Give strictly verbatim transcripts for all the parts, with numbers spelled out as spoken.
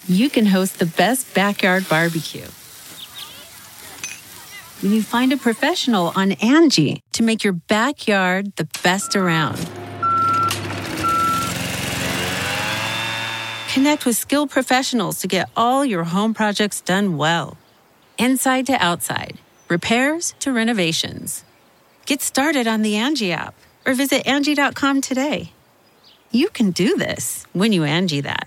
you can host the best backyard barbecue. When you find a professional on Angie to make your backyard the best around. Connect with skilled professionals to get all your home projects done well. Inside to outside, repairs to renovations. Get started on the Angie app or visit Angie dot com today. You can do this when you Angie that.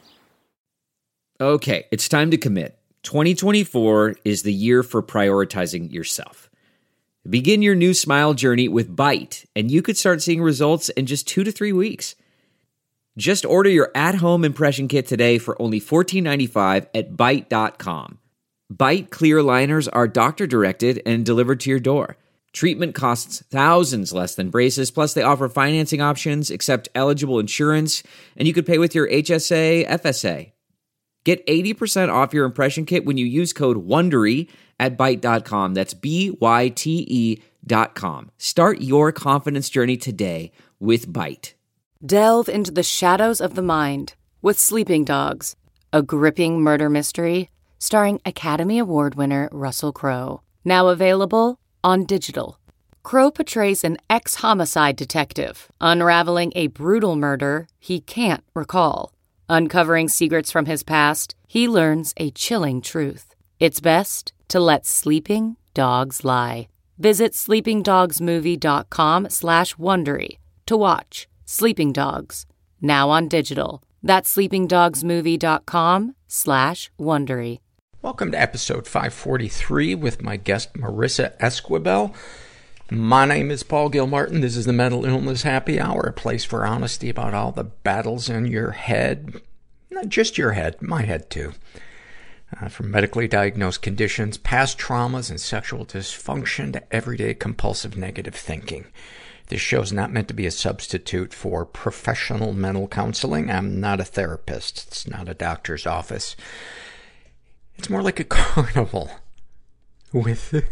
Okay, it's time to commit. twenty twenty-four is the year for prioritizing yourself. Begin your new smile journey with Byte, and you could start seeing results in just two to three weeks. Just order your at-home impression kit today for only fourteen ninety-five at byte dot com. Byte clear aligners are doctor-directed and delivered to your door. Treatment costs thousands less than braces, plus they offer financing options, accept eligible insurance, and you could pay with your H S A, F S A. Get eighty percent off your impression kit when you use code WONDERY at byte dot com. That's B Y T E dot com. Start your confidence journey today with Byte. Delve into the shadows of the mind with Sleeping Dogs, a gripping murder mystery starring Academy Award winner Russell Crowe. Now available on digital. Crowe portrays an ex-homicide detective unraveling a brutal murder he can't recall. Uncovering secrets from his past, he learns a chilling truth. It's best to let sleeping dogs lie. Visit sleeping dogs movie dot com slash Wondery to watch Sleeping Dogs, now on digital. That's sleeping dogs movie dot com slash Wondery. Welcome to episode five forty-three with my guest Marissa Esquivel. My name is Paul Gilmartin. This is the Mental Illness Happy Hour, a place for honesty about all the battles in your head. Not just your head, my head too. Uh, from medically diagnosed conditions, past traumas, and sexual dysfunction to everyday compulsive negative thinking. This show is not meant to be a substitute for professional mental counseling. I'm not a therapist. It's not a doctor's office. It's more like a carnival with...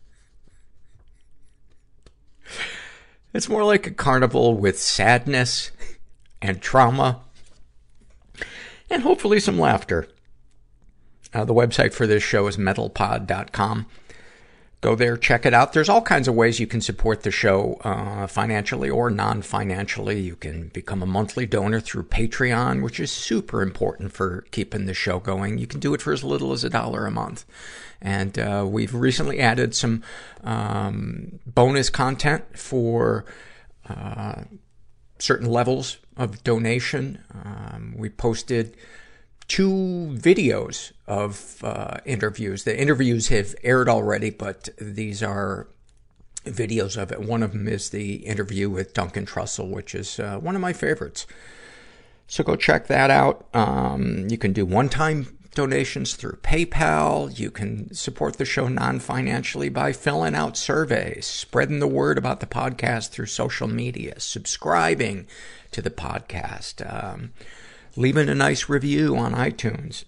It's more like a carnival with sadness and trauma and hopefully some laughter. Uh, the website for this show is mental pod dot com. Go there, check it out. There's all kinds of ways you can support the show, uh, financially or non-financially. You can become a monthly donor through Patreon, which is super important for keeping the show going. You can do it for as little as a dollar a month. And, uh, we've recently added some, um, bonus content for, uh, certain levels of donation. Um, we posted two videos of uh, interviews. The interviews have aired already, but these are videos of it. One of them is the interview with Duncan Trussell, which is uh, one of my favorites. So go check that out. Um, you can do one-time donations through PayPal. You can support the show non-financially by filling out surveys, spreading the word about the podcast through social media, subscribing to the podcast, um, leaving a nice review on iTunes.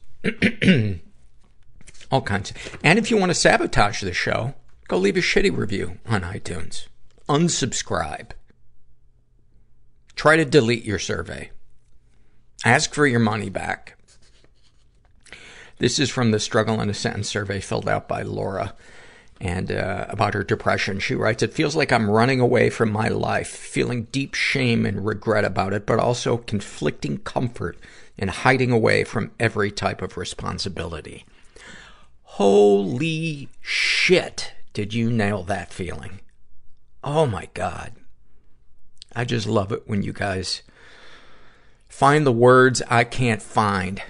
All kinds. And if you want to sabotage the show, go leave a shitty review on iTunes. Unsubscribe. Try to delete your survey. Ask for your money back. This is from the Struggle in a Sentence survey filled out by Laura. And uh, about her depression, she writes, "It feels like I'm running away from my life, feeling deep shame and regret about it, but also conflicting comfort in hiding away from every type of responsibility." Holy shit, did you nail that feeling? Oh my God. I just love it when you guys find the words I can't find.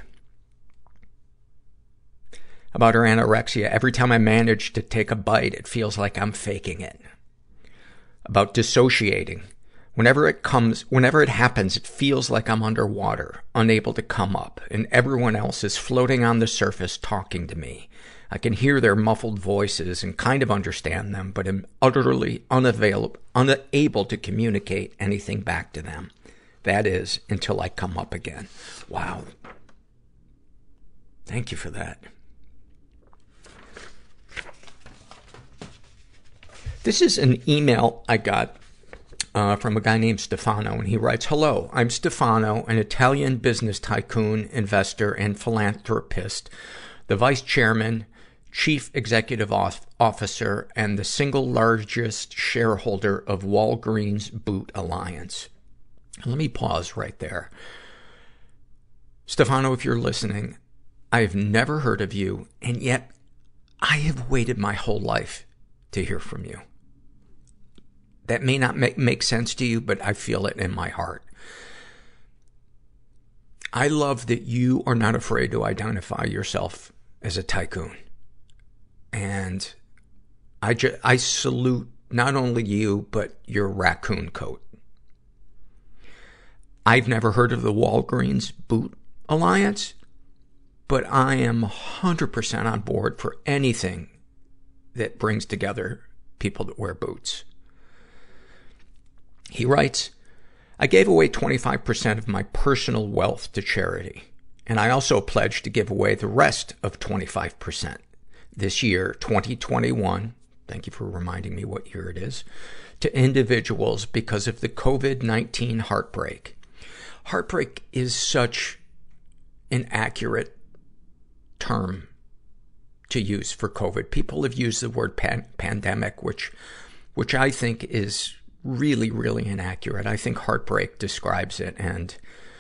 About her anorexia, every time I manage to take a bite, it feels like I'm faking it. About dissociating. Whenever it comes, whenever it happens, it feels like I'm underwater, unable to come up, and everyone else is floating on the surface talking to me. I can hear their muffled voices and kind of understand them, but am utterly unavailable, unable to communicate anything back to them. That is, until I come up again. Wow. Thank you for that. This is an email I got uh, from a guy named Stefano, and he writes, "Hello, I'm Stefano, an Italian business tycoon, investor, and philanthropist, the vice chairman, chief executive officer, and the single largest shareholder of Walgreens Boot Alliance." Let me pause right there. Stefano, if you're listening, I have never heard of you, and yet I have waited my whole life to hear from you. That may not make, make sense to you, but I feel it in my heart. I love that you are not afraid to identify yourself as a tycoon. And I, ju- I salute not only you, but your raccoon coat. I've never heard of the Walgreens Boot Alliance, but I am one hundred percent on board for anything that brings together people that wear boots. He writes, "I gave away twenty-five percent of my personal wealth to charity, and I also pledged to give away the rest of twenty-five percent this year, twenty twenty-one, thank you for reminding me what year it is, to individuals because of the covid nineteen heartbreak." Heartbreak is such an accurate term to use for COVID. People have used the word pan- pandemic, which, which I think is really, really inaccurate. I think heartbreak describes it. And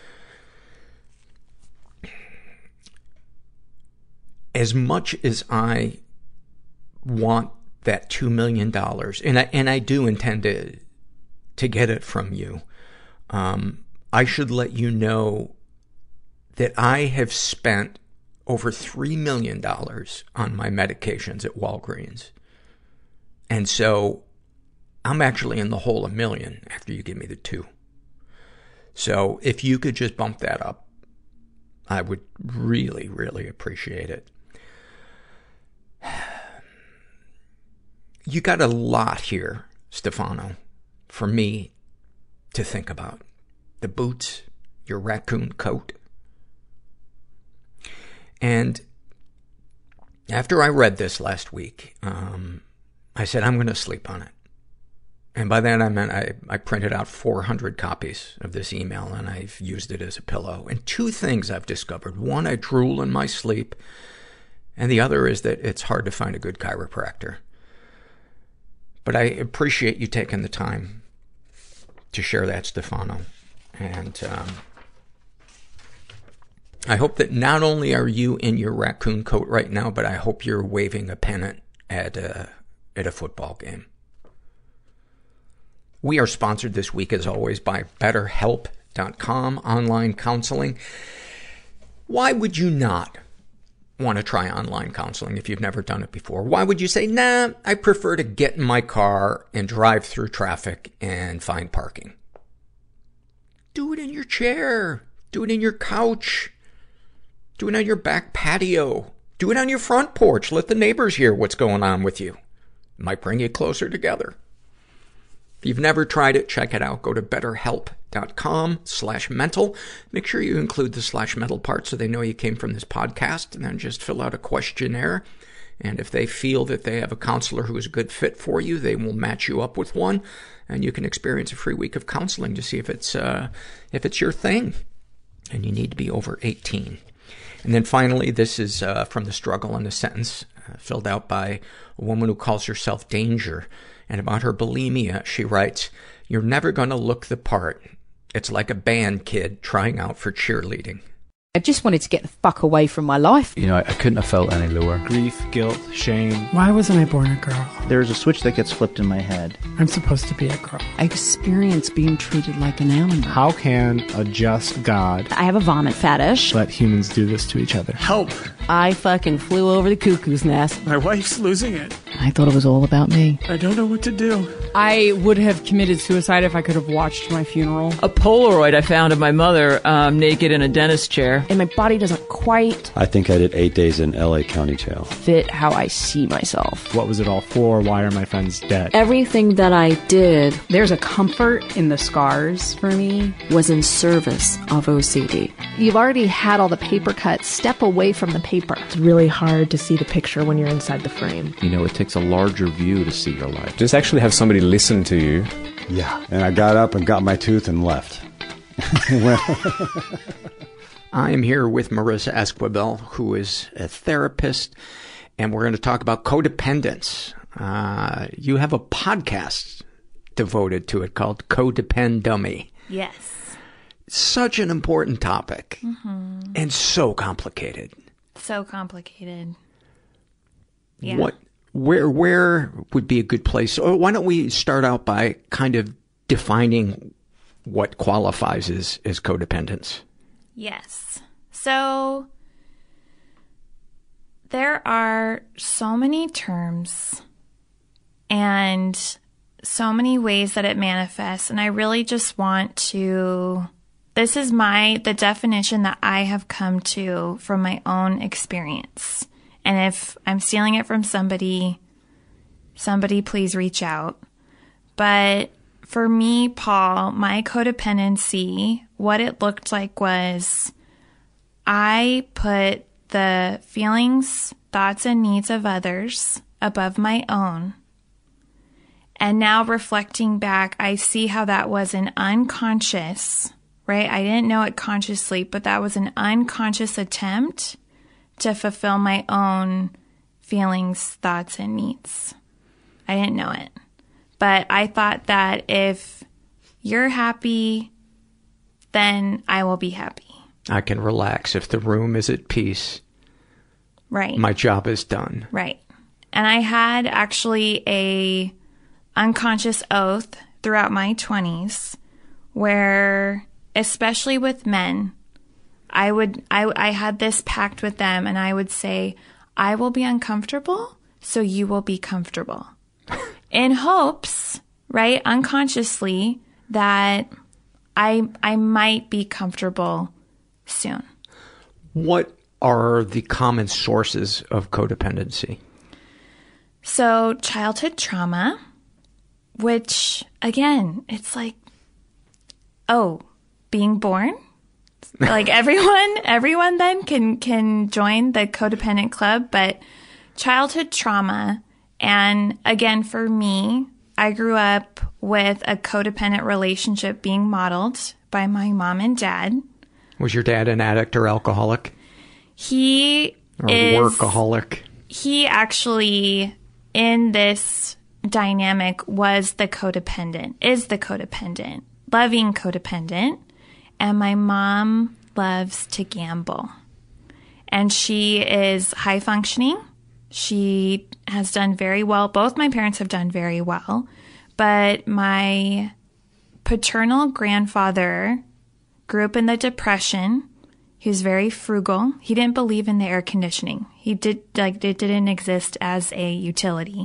as much as I want that two million dollars, and I, and I do intend to, to get it from you, um, I should let you know that I have spent over three million dollars on my medications at Walgreens. And so I'm actually in the hole a million after you give me the two. So if you could just bump that up, I would really, really appreciate it. You got a lot here, Stefano, for me to think about. The boots, your raccoon coat. And after I read this last week, um, I said, I'm going to sleep on it. And by that I meant I, I printed out four hundred copies of this email and I've used it as a pillow. And two things I've discovered. One, I drool in my sleep. And the other is that it's hard to find a good chiropractor. But I appreciate you taking the time to share that, Stefano. And um, I hope that not only are you in your raccoon coat right now, but I hope you're waving a pennant at a, at a football game. We are sponsored this week, as always, by better help dot com, online counseling. Why would you not want to try online counseling if you've never done it before? Why would you say, nah, I prefer to get in my car and drive through traffic and find parking? Do it in your chair. Do it in your couch. Do it on your back patio. Do it on your front porch. Let the neighbors hear what's going on with you. It might bring you closer together. If you've never tried it, check it out. Go to betterhelp.com slash mental. Make sure you include the slash mental part so they know you came from this podcast, and then just fill out a questionnaire. And if they feel that they have a counselor who is a good fit for you, they will match you up with one, and you can experience a free week of counseling to see if it's, uh, if it's your thing. And you need to be over eighteen. And then finally, this is, uh, from The Struggle in a Sentence, uh, filled out by a woman who calls herself Danger. And about her bulimia, she writes, "You're never gonna look the part. It's like a band kid trying out for cheerleading." I just wanted to get the fuck away from my life. You know, I, I couldn't have felt any lower. Grief, guilt, shame. Why wasn't I born a girl? There's a switch that gets flipped in my head. I'm supposed to be a girl. I experience being treated like an animal. How can a just God I have a vomit fetish. let humans do this to each other? Help! I fucking flew over the cuckoo's nest. My wife's losing it. I thought it was all about me. I don't know what to do. I would have committed suicide if I could have watched my funeral. A Polaroid I found of my mother um, naked in a dentist chair. And my body doesn't quite I think I did eight days in L A County Jail. fit how I see myself. What was it all for? Why are my friends dead? Everything that I did There's a comfort in the scars for me. was in service of O C D. You've already had all the paper cuts. Step away from the paper. It's really hard to see the picture when you're inside the frame. You know, it takes a larger view to see your life. Just actually have somebody listen to you Yeah. And I got up and got my tooth and left. I am here with Marissa Esquivel, who is a therapist, and we're going to talk about codependence. Uh, you have a podcast devoted to it called Codepend Dummy. Yes. Such an important topic, mm-hmm. and so complicated. So complicated. Yeah. What, where, where would be a good place? Or why don't we start out by kind of defining what qualifies as, as codependence? Yes. So there are so many terms and so many ways that it manifests. And I really just want to, this is my, the definition that I have come to from my own experience. And if I'm stealing it from somebody, somebody please reach out. But for me, Paul, my codependency, what it looked like was I put the feelings, thoughts, and needs of others above my own. And now reflecting back, I see how that was an unconscious, right? I didn't know it consciously, but that was an unconscious attempt to fulfill my own feelings, thoughts, and needs. I didn't know it. But I thought that if you're happy, then I will be happy. I can relax. If the room is at peace, right, my job is done. Right. And I had actually a unconscious oath throughout my twenties where, especially with men, I would I, I had this pact with them, and I would say, I will be uncomfortable, so you will be comfortable. In hopes, right, unconsciously, that I I might be comfortable soon. What are the common sources of codependency? So childhood trauma, which, again, it's like, oh, being born? Like everyone, everyone then can, can join the codependent club, but childhood trauma. And again, for me, I grew up with a codependent relationship being modeled by my mom and dad. Was your dad an addict or alcoholic? He or is. workaholic? He actually, in this dynamic, was the codependent, is the codependent, loving codependent. And my mom loves to gamble. And she is high functioning. She has done very well. Both my parents have done very well. But my paternal grandfather grew up in the Depression. He was very frugal. He didn't believe in the air conditioning. He did, like, it didn't exist as a utility.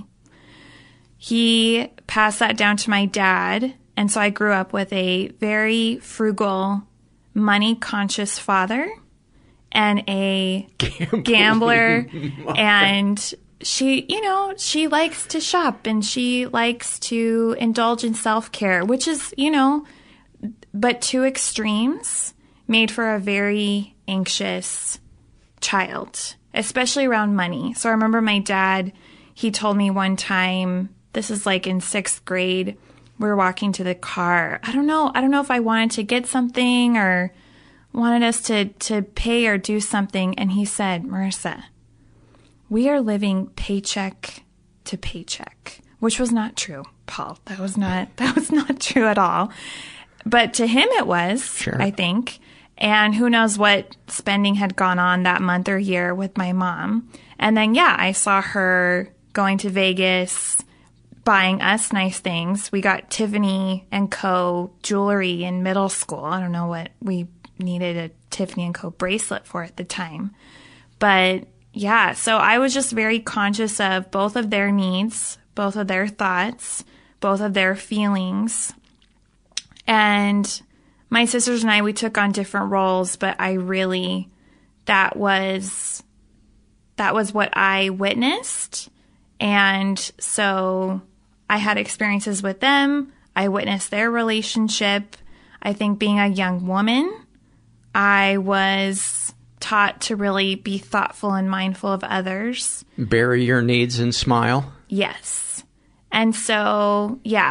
He passed that down to my dad. And so I grew up with a very frugal, money-conscious father and a Gambling gambler. And she, you know, she likes to shop and she likes to indulge in self-care, which is, you know, but two extremes made for a very anxious child, especially around money. So I remember my dad, he told me one time, this is like in sixth grade, we were walking to the car. I don't know. I don't know if I wanted to get something or wanted us to, to pay or do something. And he said, Marissa, we are living paycheck to paycheck, which was not true, Paul. That was not, that was not true at all. But to him it was, sure. I think. And who knows what spending had gone on that month or year with my mom. And then, yeah, I saw her going to Vegas, buying us nice things. We got Tiffany and Co. jewelry in middle school. I don't know what we needed a Tiffany and Co. bracelet for at the time. But yeah, so I was just very conscious of both of their needs, both of their thoughts, both of their feelings. And my sisters and I, we took on different roles, but I really, that was, that was what I witnessed. And so I had experiences with them. I witnessed their relationship. I think being a young woman, I was taught to really be thoughtful and mindful of others. Bury your needs and smile. Yes. And so, yeah,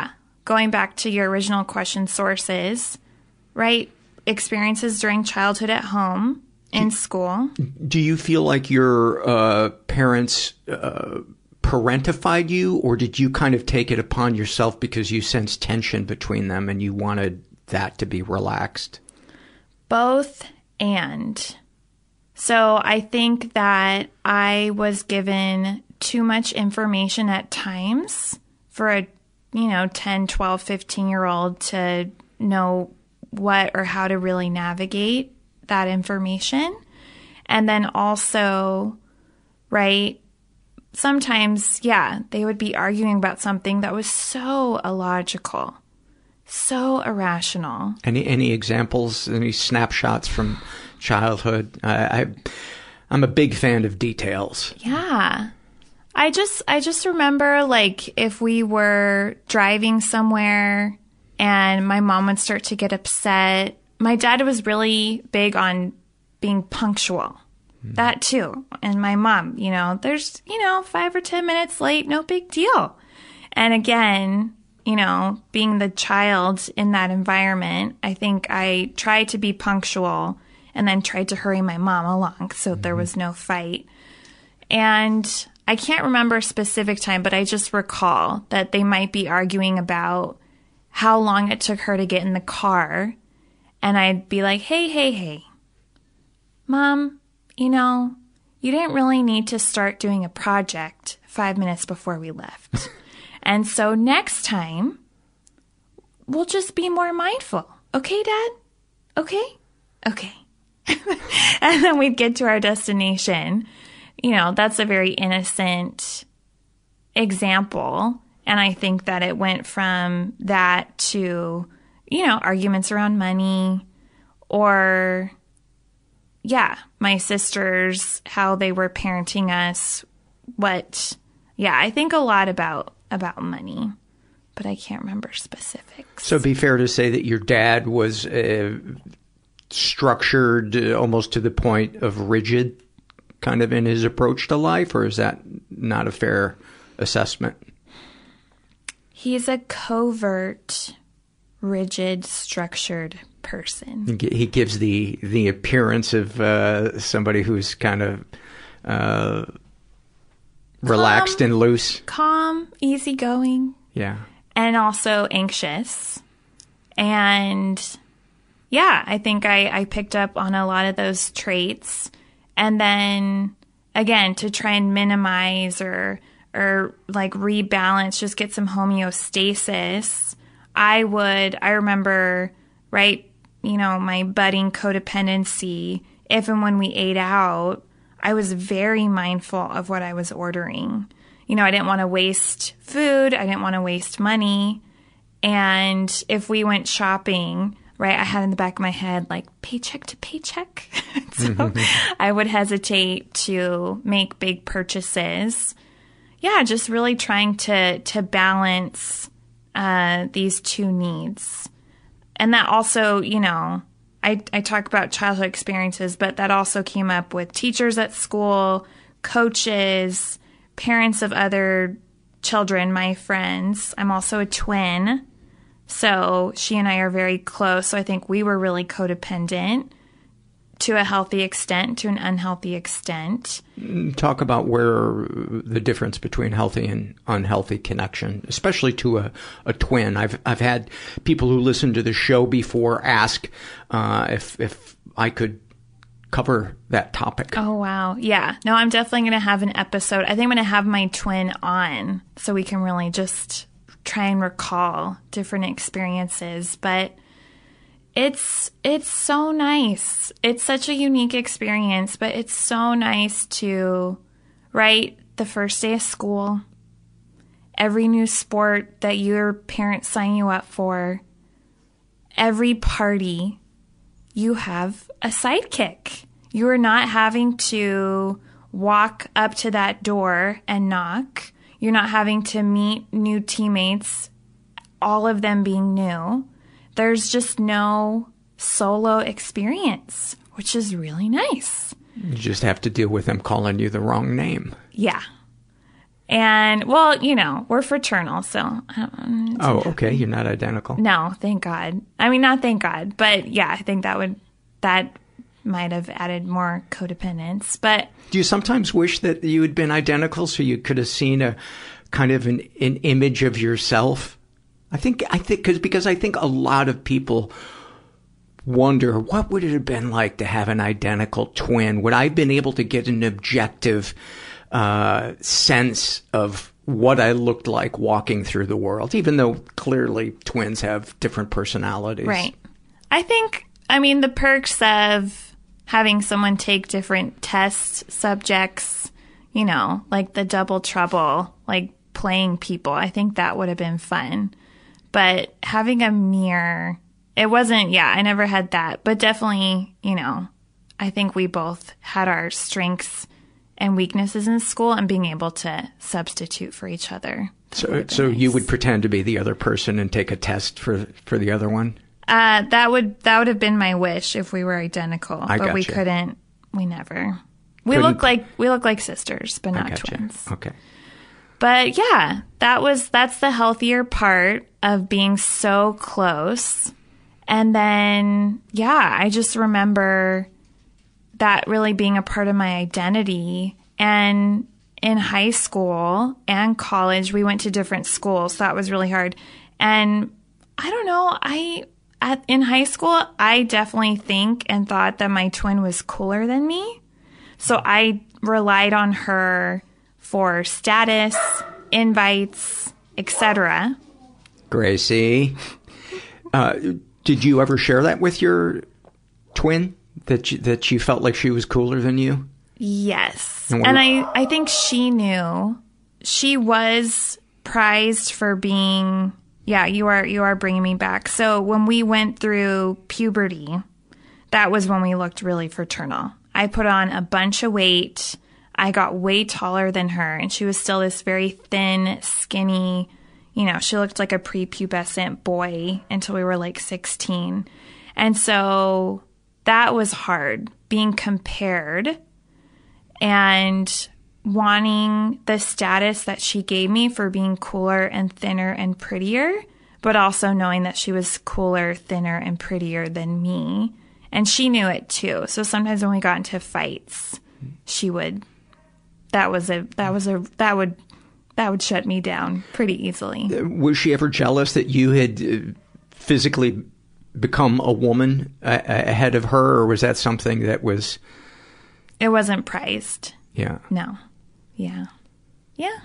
going back to your original question, sources, right? Experiences during childhood at home, in school. Do you feel like your uh, parents uh, parentified you, or did you kind of take it upon yourself because you sensed tension between them and you wanted that to be relaxed? Both and. So I think that I was given too much information at times for a, you know, ten, twelve, fifteen-year-old to know what or how to really navigate that information. And then also, right, sometimes, yeah, they would be arguing about something that was so illogical, so irrational. Any any examples, any snapshots from childhood? I, I I'm a big fan of details. Yeah. I just I just remember, like, if we were driving somewhere and my mom would start to get upset. My dad was really big on being punctual. Mm. That too. And my mom, you know, there's, you know, five or ten minutes late, no big deal. And again, you know, being the child in that environment, I think I tried to be punctual and then tried to hurry my mom along so mm-hmm. there was no fight. And I can't remember a specific time, but I just recall that they might be arguing about how long it took her to get in the car. And I'd be like, hey, hey, hey, Mom, you know, you didn't really need to start doing a project five minutes before we left. And so next time, we'll just be more mindful. Okay, Dad? Okay? Okay. And then we'd get to our destination. You know, that's a very innocent example. And I think that it went from that to, you know, arguments around money or, yeah, my sisters, how they were parenting us, what, yeah, I think a lot about, about money, but I can't remember specifics. So it'd be fair to say that your dad was uh, structured uh, almost to the point of rigid kind of in his approach to life, or is that not a fair assessment? He's a covert, rigid, structured person. He gives the the appearance of uh, somebody who's kind of uh, relaxed calm, and loose. Calm, easygoing. Yeah. And also anxious. And yeah, I think I, I picked up on a lot of those traits. And then, again, to try and minimize or or like rebalance, just get some homeostasis, I would, I remember, right, you know, my budding codependency, if and when we ate out, I was very mindful of what I was ordering. You know, I didn't want to waste food. I didn't want to waste money. And if we went shopping, right, I had in the back of my head, like, paycheck to paycheck. So mm-hmm. I would hesitate to make big purchases. Yeah, just really trying to to balance uh, these two needs. And that also, you know, I, I talk about childhood experiences, but that also came up with teachers at school, coaches, parents of other children, my friends. I'm also a twin, so she and I are very close. So I think we were really codependent to a healthy extent, to an unhealthy extent. Talk about where the difference between healthy and unhealthy connection, especially to a, a twin. I've I've had people who listen to the show before ask uh, if if I could cover that topic. Oh, wow. Yeah. No, I'm definitely going to have an episode. I think I'm going to have my twin on so we can really just try and recall different experiences. But It's it's so nice. It's such a unique experience, but it's so nice to, right, the first day of school, every new sport that your parents sign you up for, every party, you have a sidekick. You are not having to walk up to that door and knock. You're not having to meet new teammates, all of them being new. There's just no solo experience, which is really nice. You just have to deal with them calling you the wrong name. Yeah. And, well, you know, we're fraternal, so. I don't, oh, okay. You're not identical. No, thank God. I mean, not thank God, but yeah, I think that would, that might have added more codependence. But do you sometimes wish that you had been identical so you could have seen a kind of an, an image of yourself? I think, I think, cause, because I think a lot of people wonder, what would it have been like to have an identical twin? Would I have been able to get an objective uh, sense of what I looked like walking through the world, even though clearly twins have different personalities? Right. I think, I mean, the perks of having someone take different test subjects, you know, like the double trouble, like playing people, I think that would have been fun. But having a mirror, it wasn't, yeah, I never had that. But definitely, you know, I think we both had our strengths and weaknesses in school and being able to substitute for each other. So so nice. You would pretend to be the other person and take a test for for the other one? Uh, that would that would have been my wish if we were identical. I but gotcha. we couldn't. We never. We Couldn't. look like we look like sisters, but not gotcha. twins. Okay. But yeah, that was that's the healthier part of being so close. And then, yeah, I just remember that really being a part of my identity. And in high school and college, we went to different schools. So that was really hard. And I don't know, I at, in high school, I definitely think and thought that my twin was cooler than me. So I relied on her for status, invites, et cetera. Gracie, uh, did you ever share that with your twin, that you, that you felt like she was cooler than you? Yes. And, and I, I think she knew. She was prized for being, yeah, you are you are bringing me back. So when we went through puberty, that was when we looked really fraternal. I put on a bunch of weight. I got way taller than her, and she was still this very thin, skinny, you know, she looked like a prepubescent boy until we were like sixteen. And so that was hard, being compared and wanting the status that she gave me for being cooler and thinner and prettier, but also knowing that she was cooler, thinner, and prettier than me. And she knew it too. So sometimes when we got into fights, she would, that was a, that was a, that would, that would shut me down pretty easily. Was she ever jealous that you had physically become a woman ahead of her, or was that something that was... It wasn't prized. Yeah. No. Yeah. Yeah.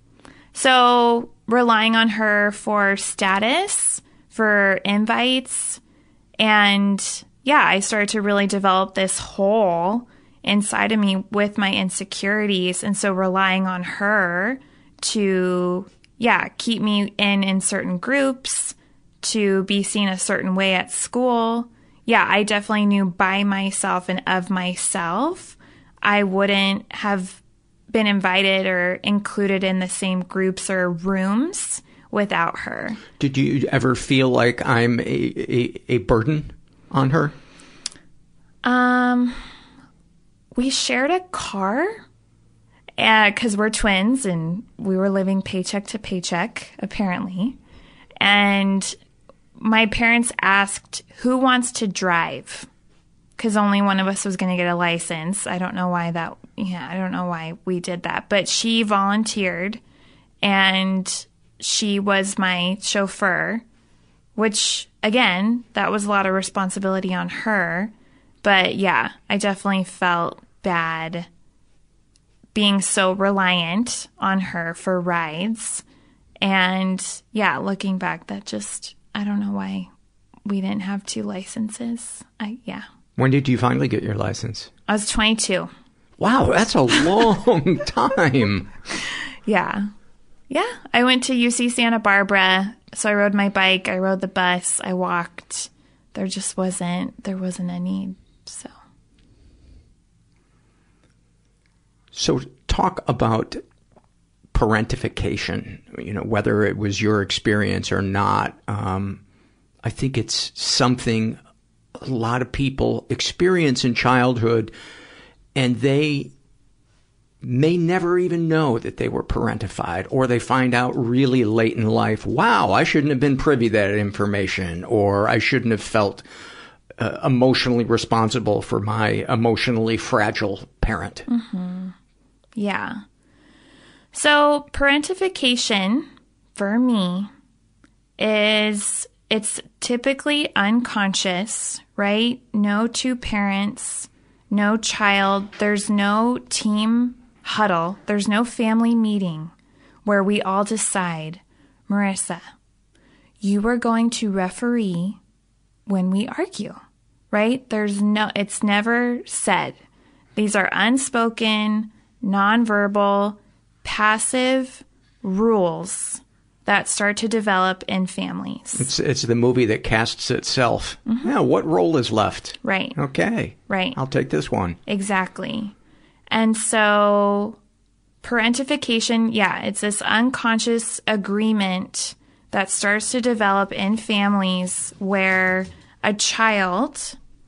So relying on her for status, for invites, and yeah, I started to really develop this hole inside of me with my insecurities. And so relying on her to, yeah, keep me in, in certain groups, to be seen a certain way at school. Yeah, I definitely knew by myself and of myself, I wouldn't have been invited or included in the same groups or rooms without her. Did you ever feel like I'm a, a, a burden on her? Um, we shared a car. Because uh, we're twins and we were living paycheck to paycheck, apparently. And my parents asked, who wants to drive? Because only one of us was going to get a license. I don't know why that, yeah, I don't know why we did that. But she volunteered and she was my chauffeur, which, again, that was a lot of responsibility on her. But yeah, I definitely felt bad being so reliant on her for rides. And yeah, looking back, that just, I don't know why we didn't have two licenses. I, yeah. When did you finally get your license? I was twenty-two. Wow, that's a long time. Yeah. Yeah. I went to U C Santa Barbara. So I rode my bike. I rode the bus. I walked. There just wasn't, there wasn't a need. So. So talk about parentification, you know, whether it was your experience or not. Um, I think it's something a lot of people experience in childhood, and they may never even know that they were parentified, or they find out really late in life, wow, I shouldn't have been privy to that information, or I shouldn't have felt uh, emotionally responsible for my emotionally fragile parent. Mm-hmm. Yeah. So parentification, for me, is it's typically unconscious, right? No two parents, no child. There's no team huddle. There's no family meeting where we all decide, Marissa, you are going to referee when we argue, right? There's no, it's never said. These are unspoken, nonverbal, passive rules that start to develop in families. It's it's the movie that casts itself. Mm-hmm. Yeah, what role is left? Right. Okay. Right. I'll take this one. Exactly. And so parentification, yeah, it's this unconscious agreement that starts to develop in families where a child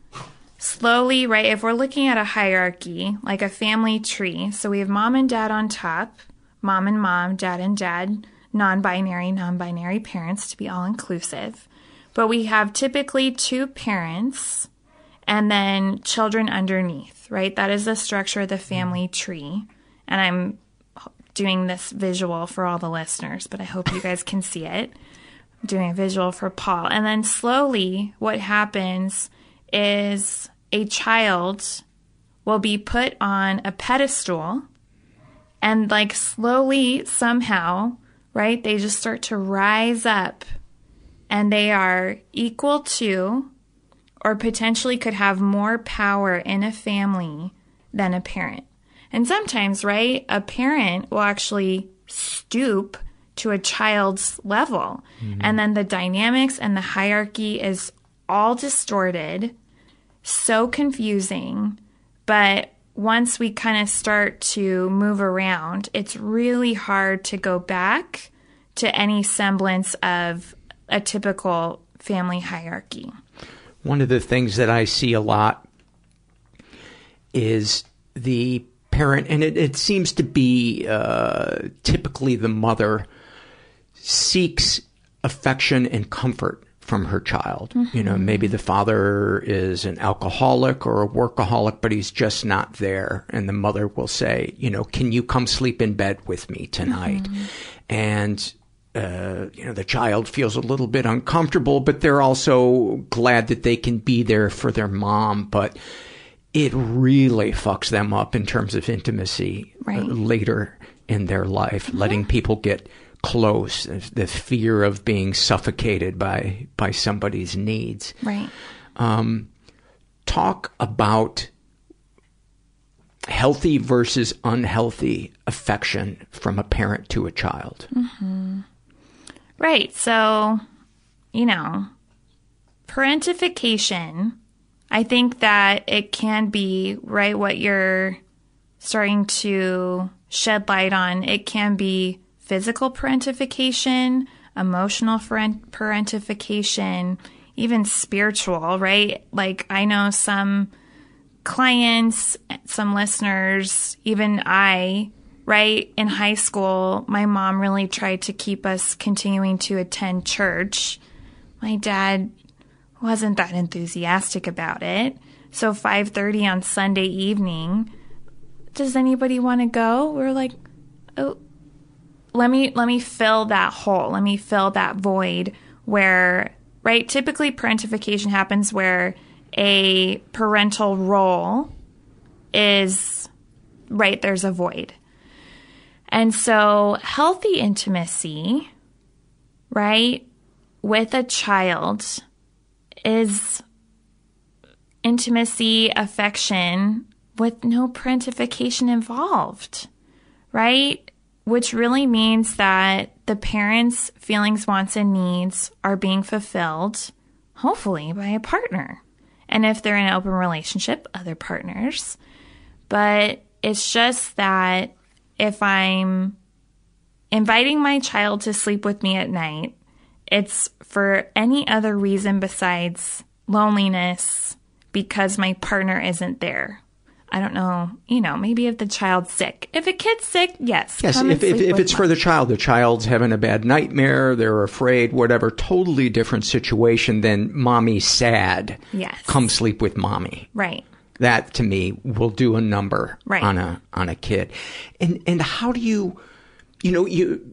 slowly, right, if we're looking at a hierarchy, like a family tree, so we have mom and dad on top, mom and mom, dad and dad, non-binary, non-binary parents to be all-inclusive. But we have typically two parents and then children underneath, right? That is the structure of the family tree. And I'm doing this visual for all the listeners, but I hope you guys can see it. I'm doing a visual for Paul. And then slowly what happens is a child will be put on a pedestal and like slowly somehow, right, they just start to rise up and they are equal to or potentially could have more power in a family than a parent. And sometimes, right, a parent will actually stoop to a child's level. Mm-hmm. And then the dynamics and the hierarchy is all distorted, so confusing. But once we kind of start to move around, it's really hard to go back to any semblance of a typical family hierarchy. One of the things that I see a lot is the parent, and it, it seems to be uh, typically the mother, seeks affection and comfort from her child. Mm-hmm. You know, maybe the father is an alcoholic or a workaholic, but he's just not there. And the mother will say, you know, can you come sleep in bed with me tonight? Mm-hmm. And Uh, you know, the child feels a little bit uncomfortable, but they're also glad that they can be there for their mom. But it really fucks them up in terms of intimacy right. uh, later in their life, mm-hmm. letting people get close, the fear of being suffocated by, by somebody's needs. Right. Um, talk about healthy versus unhealthy affection from a parent to a child. Mm-hmm. Right. So, you know, parentification, I think that it can be, right, what you're starting to shed light on. It can be physical parentification, emotional parentification, even spiritual, right? Like I know some clients, some listeners, even I, right, in high school, my mom really tried to keep us continuing to attend church. My dad wasn't that enthusiastic about it. So five thirty on Sunday evening, does anybody want to go? We were like, oh, let me let me fill that hole. Let me fill that void where, right, typically parentification happens where a parental role is, right, there's a void. And so healthy intimacy, right, with a child is intimacy, affection with no parentification involved, right? Which really means that the parents' feelings, wants, and needs are being fulfilled, hopefully, by a partner. And if they're in an open relationship, other partners. But it's just that if I'm inviting my child to sleep with me at night, it's for any other reason besides loneliness because my partner isn't there. I don't know, you know, maybe if the child's sick. If a kid's sick, yes. Yes, if, if, if it's mom. For the child, the child's having a bad nightmare, they're afraid, whatever, totally different situation than mommy's sad. Yes. Come sleep with mommy. Right. That, to me, will do a number right. on a on a kid. And and how do you, you know, you,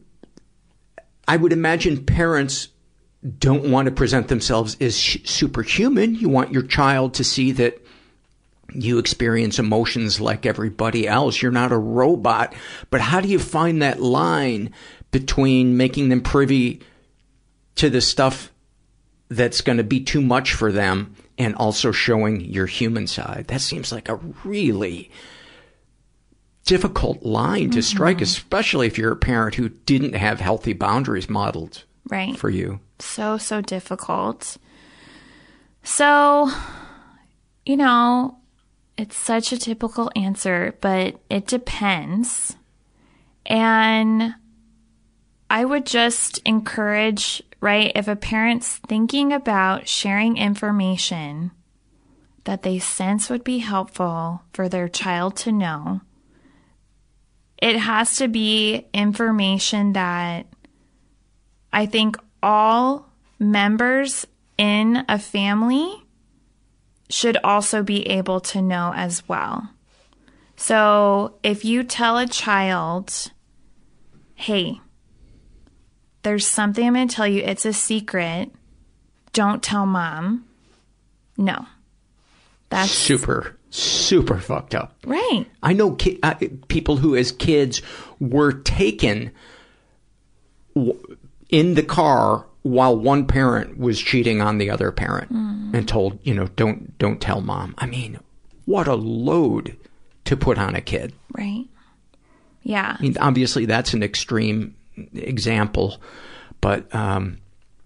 I would imagine parents don't want to present themselves as sh- superhuman. You want your child to see that you experience emotions like everybody else. You're not a robot. But how do you find that line between making them privy to the stuff that's going to be too much for them and also showing your human side? That seems like a really difficult line to mm-hmm. strike, especially if you're a parent who didn't have healthy boundaries modeled right. for you. So, so difficult. So, you know, it's such a typical answer, but it depends. And I would just encourage, right, if a parent's thinking about sharing information that they sense would be helpful for their child to know, it has to be information that I think all members in a family should also be able to know as well. So if you tell a child, hey, there's something I'm going to tell you, it's a secret, don't tell mom. No. That's super, super fucked up. Right. I know ki- uh, people who as kids were taken w- in the car while one parent was cheating on the other parent mm. and told, you know, don't don't tell mom. I mean, what a load to put on a kid. Right. Yeah. I mean, obviously that's an extreme example, but um,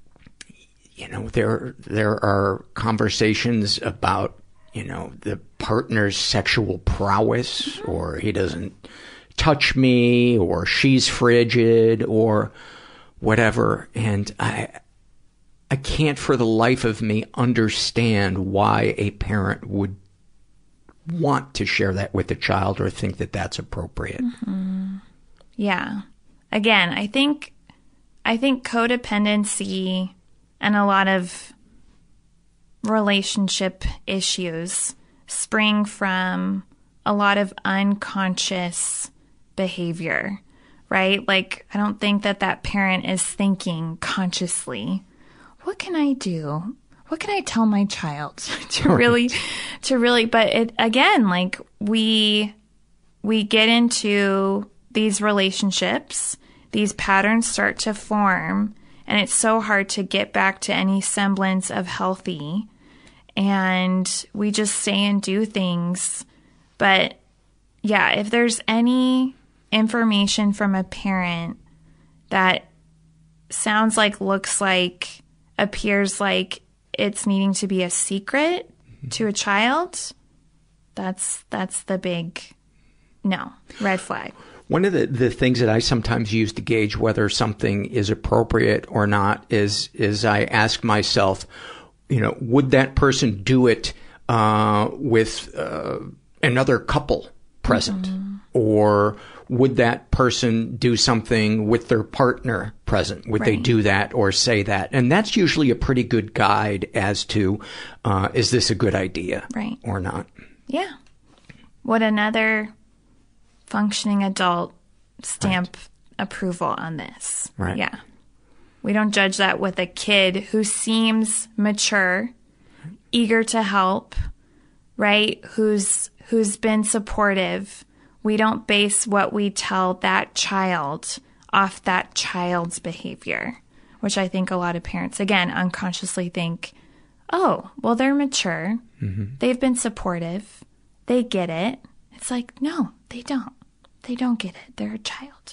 you know, there there are conversations about, you know, the partner's sexual prowess, or he doesn't touch me, or she's frigid, or whatever. And I I can't for the life of me understand why a parent would want to share that with the child or think that that's appropriate. Mm-hmm. Yeah. Again, I think I think codependency and a lot of relationship issues spring from a lot of unconscious behavior, right? Like, I don't think that that parent is thinking consciously, what can I do? What can I tell my child to really, to really, but it, again, like we, we get into these relationships, these patterns start to form, and it's so hard to get back to any semblance of healthy. And we just say and do things. But yeah, if there's any information from a parent that sounds like, looks like, appears like it's needing to be a secret to a child, that's that's the big no, red flag. One of the, the things that I sometimes use to gauge whether something is appropriate or not is is I ask myself, you know, would that person do it uh, with uh, another couple present? Mm-hmm. Or would that person do something with their partner present? Would right. they do that or say that? And that's usually a pretty good guide as to, uh, is this a good idea right. or not? Yeah. Would another functioning adult stamp right. approval on this? Right. Yeah. We don't judge that with a kid who seems mature, eager to help, right? Who's who's been supportive. We don't base what we tell that child off that child's behavior, which I think a lot of parents, again, unconsciously think, oh, well, they're mature. Mm-hmm. They've been supportive. They get it. It's like, no, they don't. They don't get it. They're a child.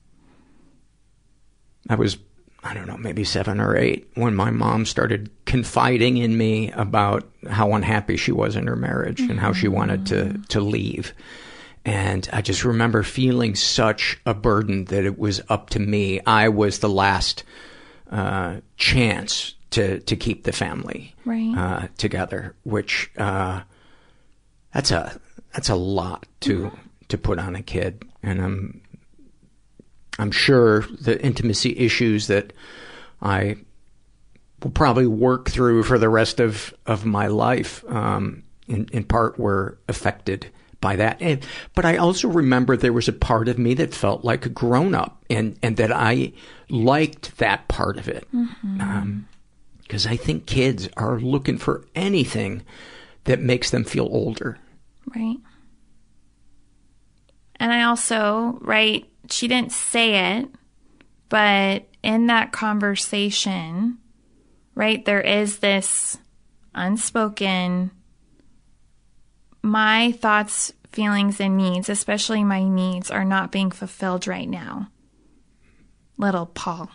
I was, I don't know, maybe seven or eight when my mom started confiding in me about how unhappy she was in her marriage mm-hmm. and how she wanted to, to leave. And I just remember feeling such a burden that it was up to me. I was the last uh, chance to, to keep the family right. uh, together, which uh, That's a, that's a lot to, mm-hmm. to put on a kid. And I'm, I'm sure the intimacy issues that I will probably work through for the rest of, of my life, um, in, in part were affected by that. And, but I also remember there was a part of me that felt like a grown up, and, and that I liked that part of it. Mm-hmm. Um, cause I think kids are looking for anything that makes them feel older. Right. And I also, right, she didn't say it, but in that conversation, right, there is this unspoken, my thoughts, feelings, and needs, especially my needs, are not being fulfilled right now. Little Paul.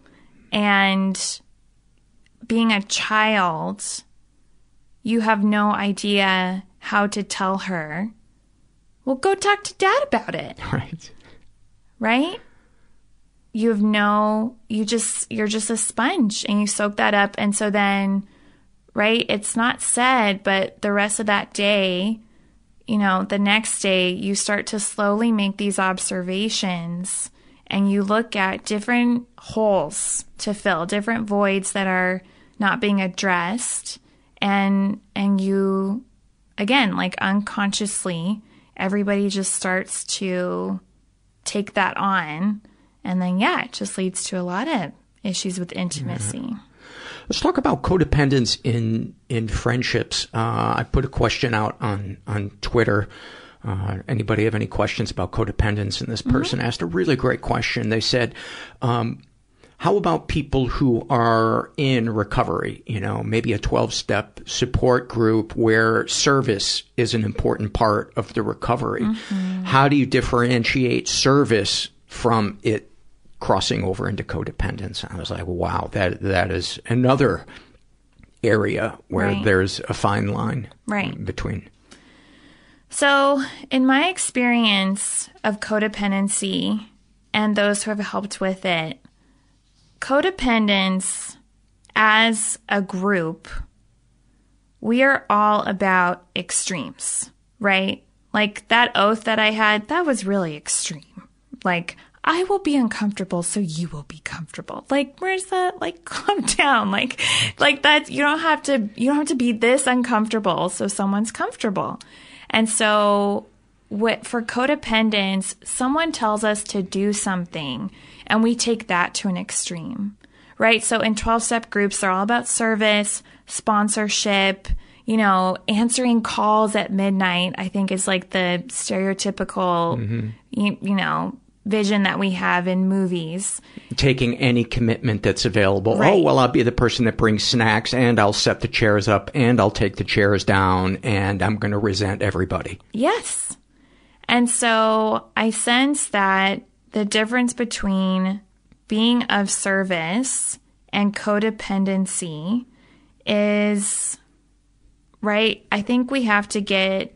And being a child, you have no idea how to tell her, well, go talk to dad about it. Right. Right? You have no, you just, you're just a sponge and you soak that up. And so then, right, it's not said, but the rest of that day, you know, the next day, you start to slowly make these observations and you look at different holes to fill, different voids that are not being addressed. And, and you, again, like unconsciously, everybody just starts to take that on. And then, yeah, it just leads to a lot of issues with intimacy. Yeah. Let's talk about codependence in in friendships. Uh, I put a question out on, on Twitter. Uh, anybody have any questions about codependence? And this person mm-hmm. asked a really great question. They said, um, how about people who are in recovery? You know, maybe a twelve-step support group where service is an important part of the recovery. Mm-hmm. How do you differentiate service from it crossing over into codependence? I was like, wow, that that is another area where right. there's a fine line right. between. So in my experience of codependency and those who have helped with it, codependence as a group, we are all about extremes, right? Like that oath that I had, that was really extreme. Like, I will be uncomfortable so you will be comfortable. Like, where's that? Like, calm down. Like, like that, you don't have to, you don't have to be this uncomfortable so someone's comfortable. And so what, for codependence, someone tells us to do something and we take that to an extreme, right? So in twelve-step groups, they're all about service, sponsorship, you know, answering calls at midnight, I think is like the stereotypical, mm-hmm. you, you know, vision that we have in movies. Taking any commitment that's available. Right. Oh, well, I'll be the person that brings snacks and I'll set the chairs up and I'll take the chairs down and I'm going to resent everybody. Yes. And so I sense that the difference between being of service and codependency is, right, I think we have to get,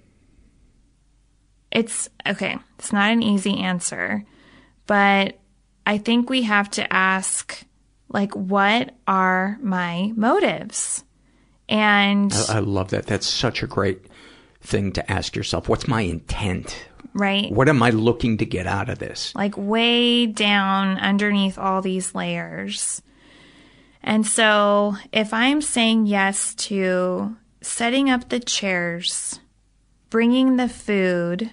it's, okay, it's not an easy answer, but I think we have to ask, like, what are my motives? And I, I love that. That's such a great thing to ask yourself. What's my intent? Right. What am I looking to get out of this? Like way down underneath all these layers. And so if I'm saying yes to setting up the chairs, bringing the food,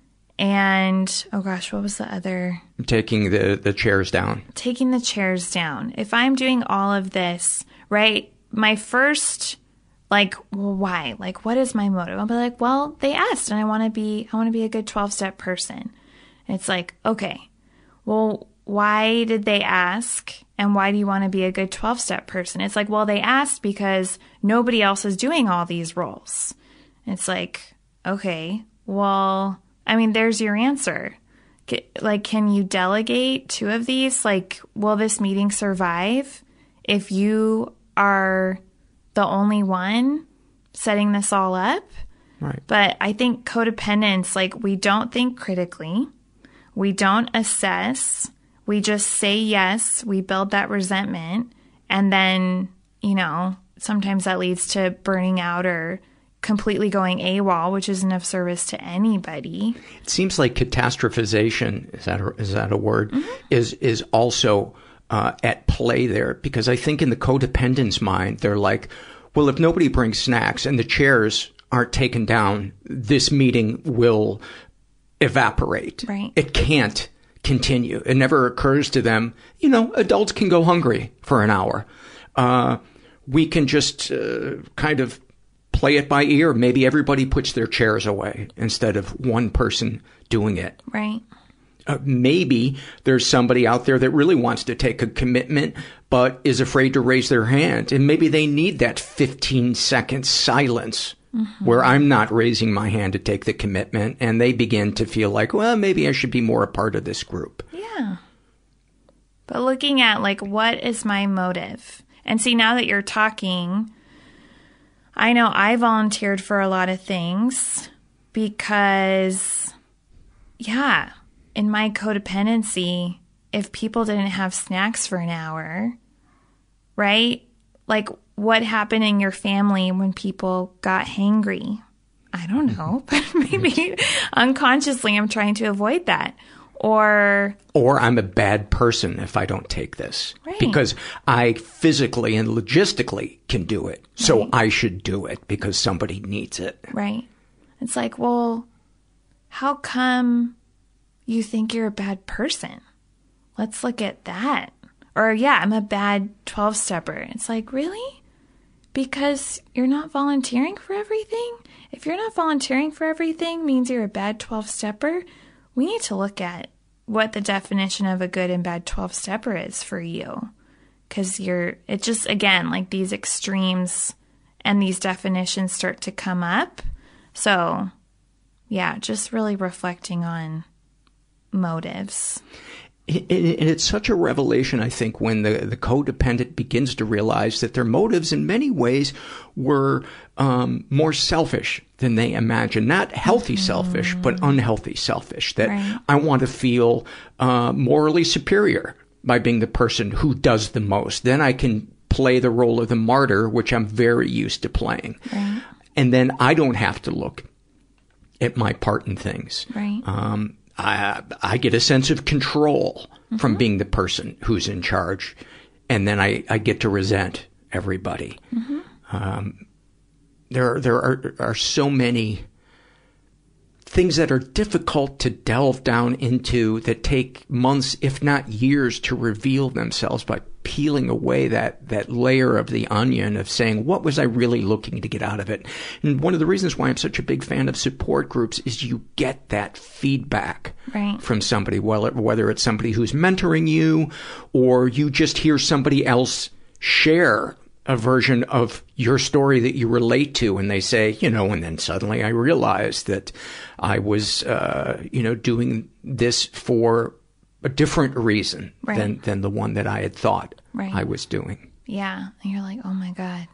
and, oh gosh, what was the other? Taking the, the chairs down. Taking the chairs down. If I'm doing all of this, right, my first, like, well, why? Like, what is my motive? I'll be like, well, they asked, and I want to be, I want to be a good twelve-step person. And it's like, okay, well, why did they ask? And why do you want to be a good twelve-step person? It's like, well, they asked because nobody else is doing all these roles. And it's like, okay, well, I mean, there's your answer. Like, can you delegate two of these? Like, will this meeting survive if you are the only one setting this all up? Right. But I think codependence, like, we don't think critically. We don't assess. We just say yes. We build that resentment. And then, you know, sometimes that leads to burning out or completely going AWOL, which isn't of service to anybody. It seems like catastrophization, is that a, is that a word, mm-hmm. is is also uh, at play there. Because I think in the codependent's mind, they're like, well, if nobody brings snacks and the chairs aren't taken down, this meeting will evaporate. Right. It can't continue. It never occurs to them, you know, adults can go hungry for an hour. Uh, we can just uh, kind of play it by ear. Maybe everybody puts their chairs away instead of one person doing it. Right. Uh, maybe there's somebody out there that really wants to take a commitment, but is afraid to raise their hand. And maybe they need that fifteen second silence mm-hmm. where I'm not raising my hand to take the commitment. And they begin to feel like, well, maybe I should be more a part of this group. Yeah. But looking at, like, what is my motive? And see, now that you're talking, I know I volunteered for a lot of things because, yeah, in my codependency, if people didn't have snacks for an hour, right? Like, what happened in your family when people got hangry? I don't know, but maybe unconsciously I'm trying to avoid that. Or or I'm a bad person if I don't take this. Right. Because I physically and logistically can do it. So Right. I should do it because somebody needs it. Right. It's like, well, how come you think you're a bad person? Let's look at that. Or, yeah, I'm a bad twelve-stepper. It's like, really? Because you're not volunteering for everything? If you're not volunteering for everything means you're a bad twelve-stepper, we need to look at what the definition of a good and bad twelve-stepper is for you. Because you're, it just, again, like these extremes and these definitions start to come up. So, yeah, just really reflecting on motives. And it's such a revelation, I think, when the, the codependent begins to realize that their motives in many ways were um, more selfish than they imagined. Not healthy mm-hmm. selfish, but unhealthy selfish. That right. I want to feel uh, morally superior by being the person who does the most. Then I can play the role of the martyr, which I'm very used to playing. Right. And then I don't have to look at my part in things. Right. Um, I, I get a sense of control mm-hmm. from being the person who's in charge. And then I, I get to resent everybody. Mm-hmm. Um, there, there are, are so many things that are difficult to delve down into that take months, if not years, to reveal themselves by peeling away that, that layer of the onion of saying, what was I really looking to get out of it? And one of the reasons why I'm such a big fan of support groups is you get that feedback right. from somebody, whether it's somebody who's mentoring you or you just hear somebody else share a version of your story that you relate to, and they say, you know, and then suddenly I realized that I was, uh, you know, doing this for a different reason right. than, than the one that I had thought right. I was doing. Yeah. And you're like, oh my God.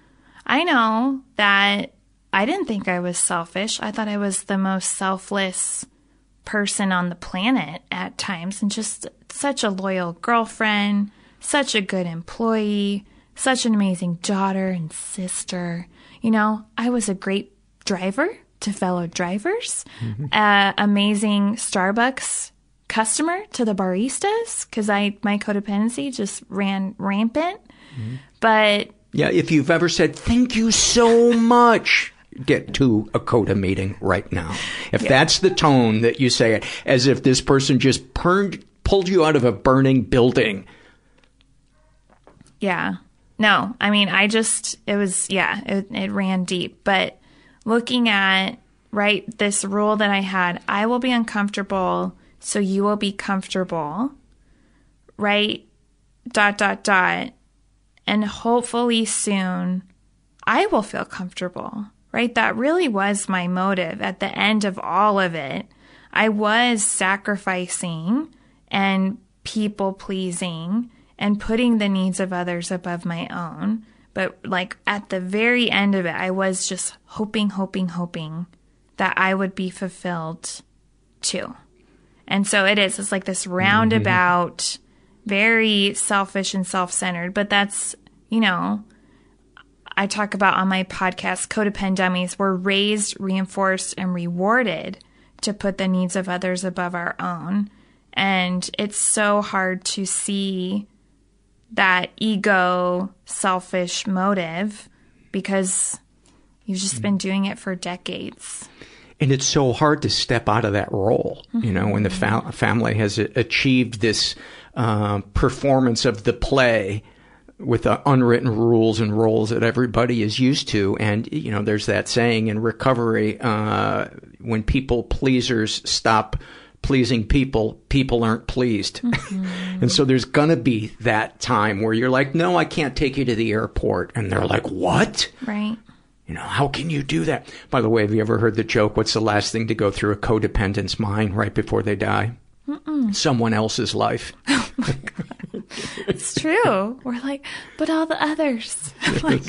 I know that I didn't think I was selfish. I thought I was the most selfless person on the planet at times, and just such a loyal girlfriend, such a good employee, such an amazing daughter and sister. You know, I was a great driver to fellow drivers, mm-hmm. uh, amazing Starbucks customer to the baristas, because I my codependency just ran rampant. Mm-hmm. But yeah, if you've ever said thank you so much, get to a CODA meeting right now. If yeah. that's the tone that you say it, as if this person just purned, pulled you out of a burning building. Yeah. No, I mean, I just, it was, yeah, it, it ran deep. But looking at, right, this rule that I had, I will be uncomfortable, so you will be comfortable, right, dot, dot, dot. And hopefully soon I will feel comfortable, right? That really was my motive at the end of all of it. I was sacrificing and people pleasing and putting the needs of others above my own. But like at the very end of it, I was just hoping, hoping, hoping that I would be fulfilled too. And so it is. It's like this roundabout, mm-hmm. very selfish and self-centered. But that's, you know, I talk about on my podcast, Codependent Dummies, we're raised, reinforced, and rewarded to put the needs of others above our own. And it's so hard to see that ego, selfish motive because you've just been doing it for decades. And it's so hard to step out of that role, mm-hmm. you know, when the fa- family has achieved this uh, performance of the play with the unwritten rules and roles that everybody is used to. And, you know, there's that saying in recovery, uh, when people pleasers stop pleasing people, people aren't pleased. Mm-hmm. And so there's going to be that time where you're like, no, I can't take you to the airport. And they're like, what? Right. You know, how can you do that? By the way, have you ever heard the joke, what's the last thing to go through a codependent's mind right before they die? Mm-mm. Someone else's life. Oh my God. It's true. We're like, but all the others. Like,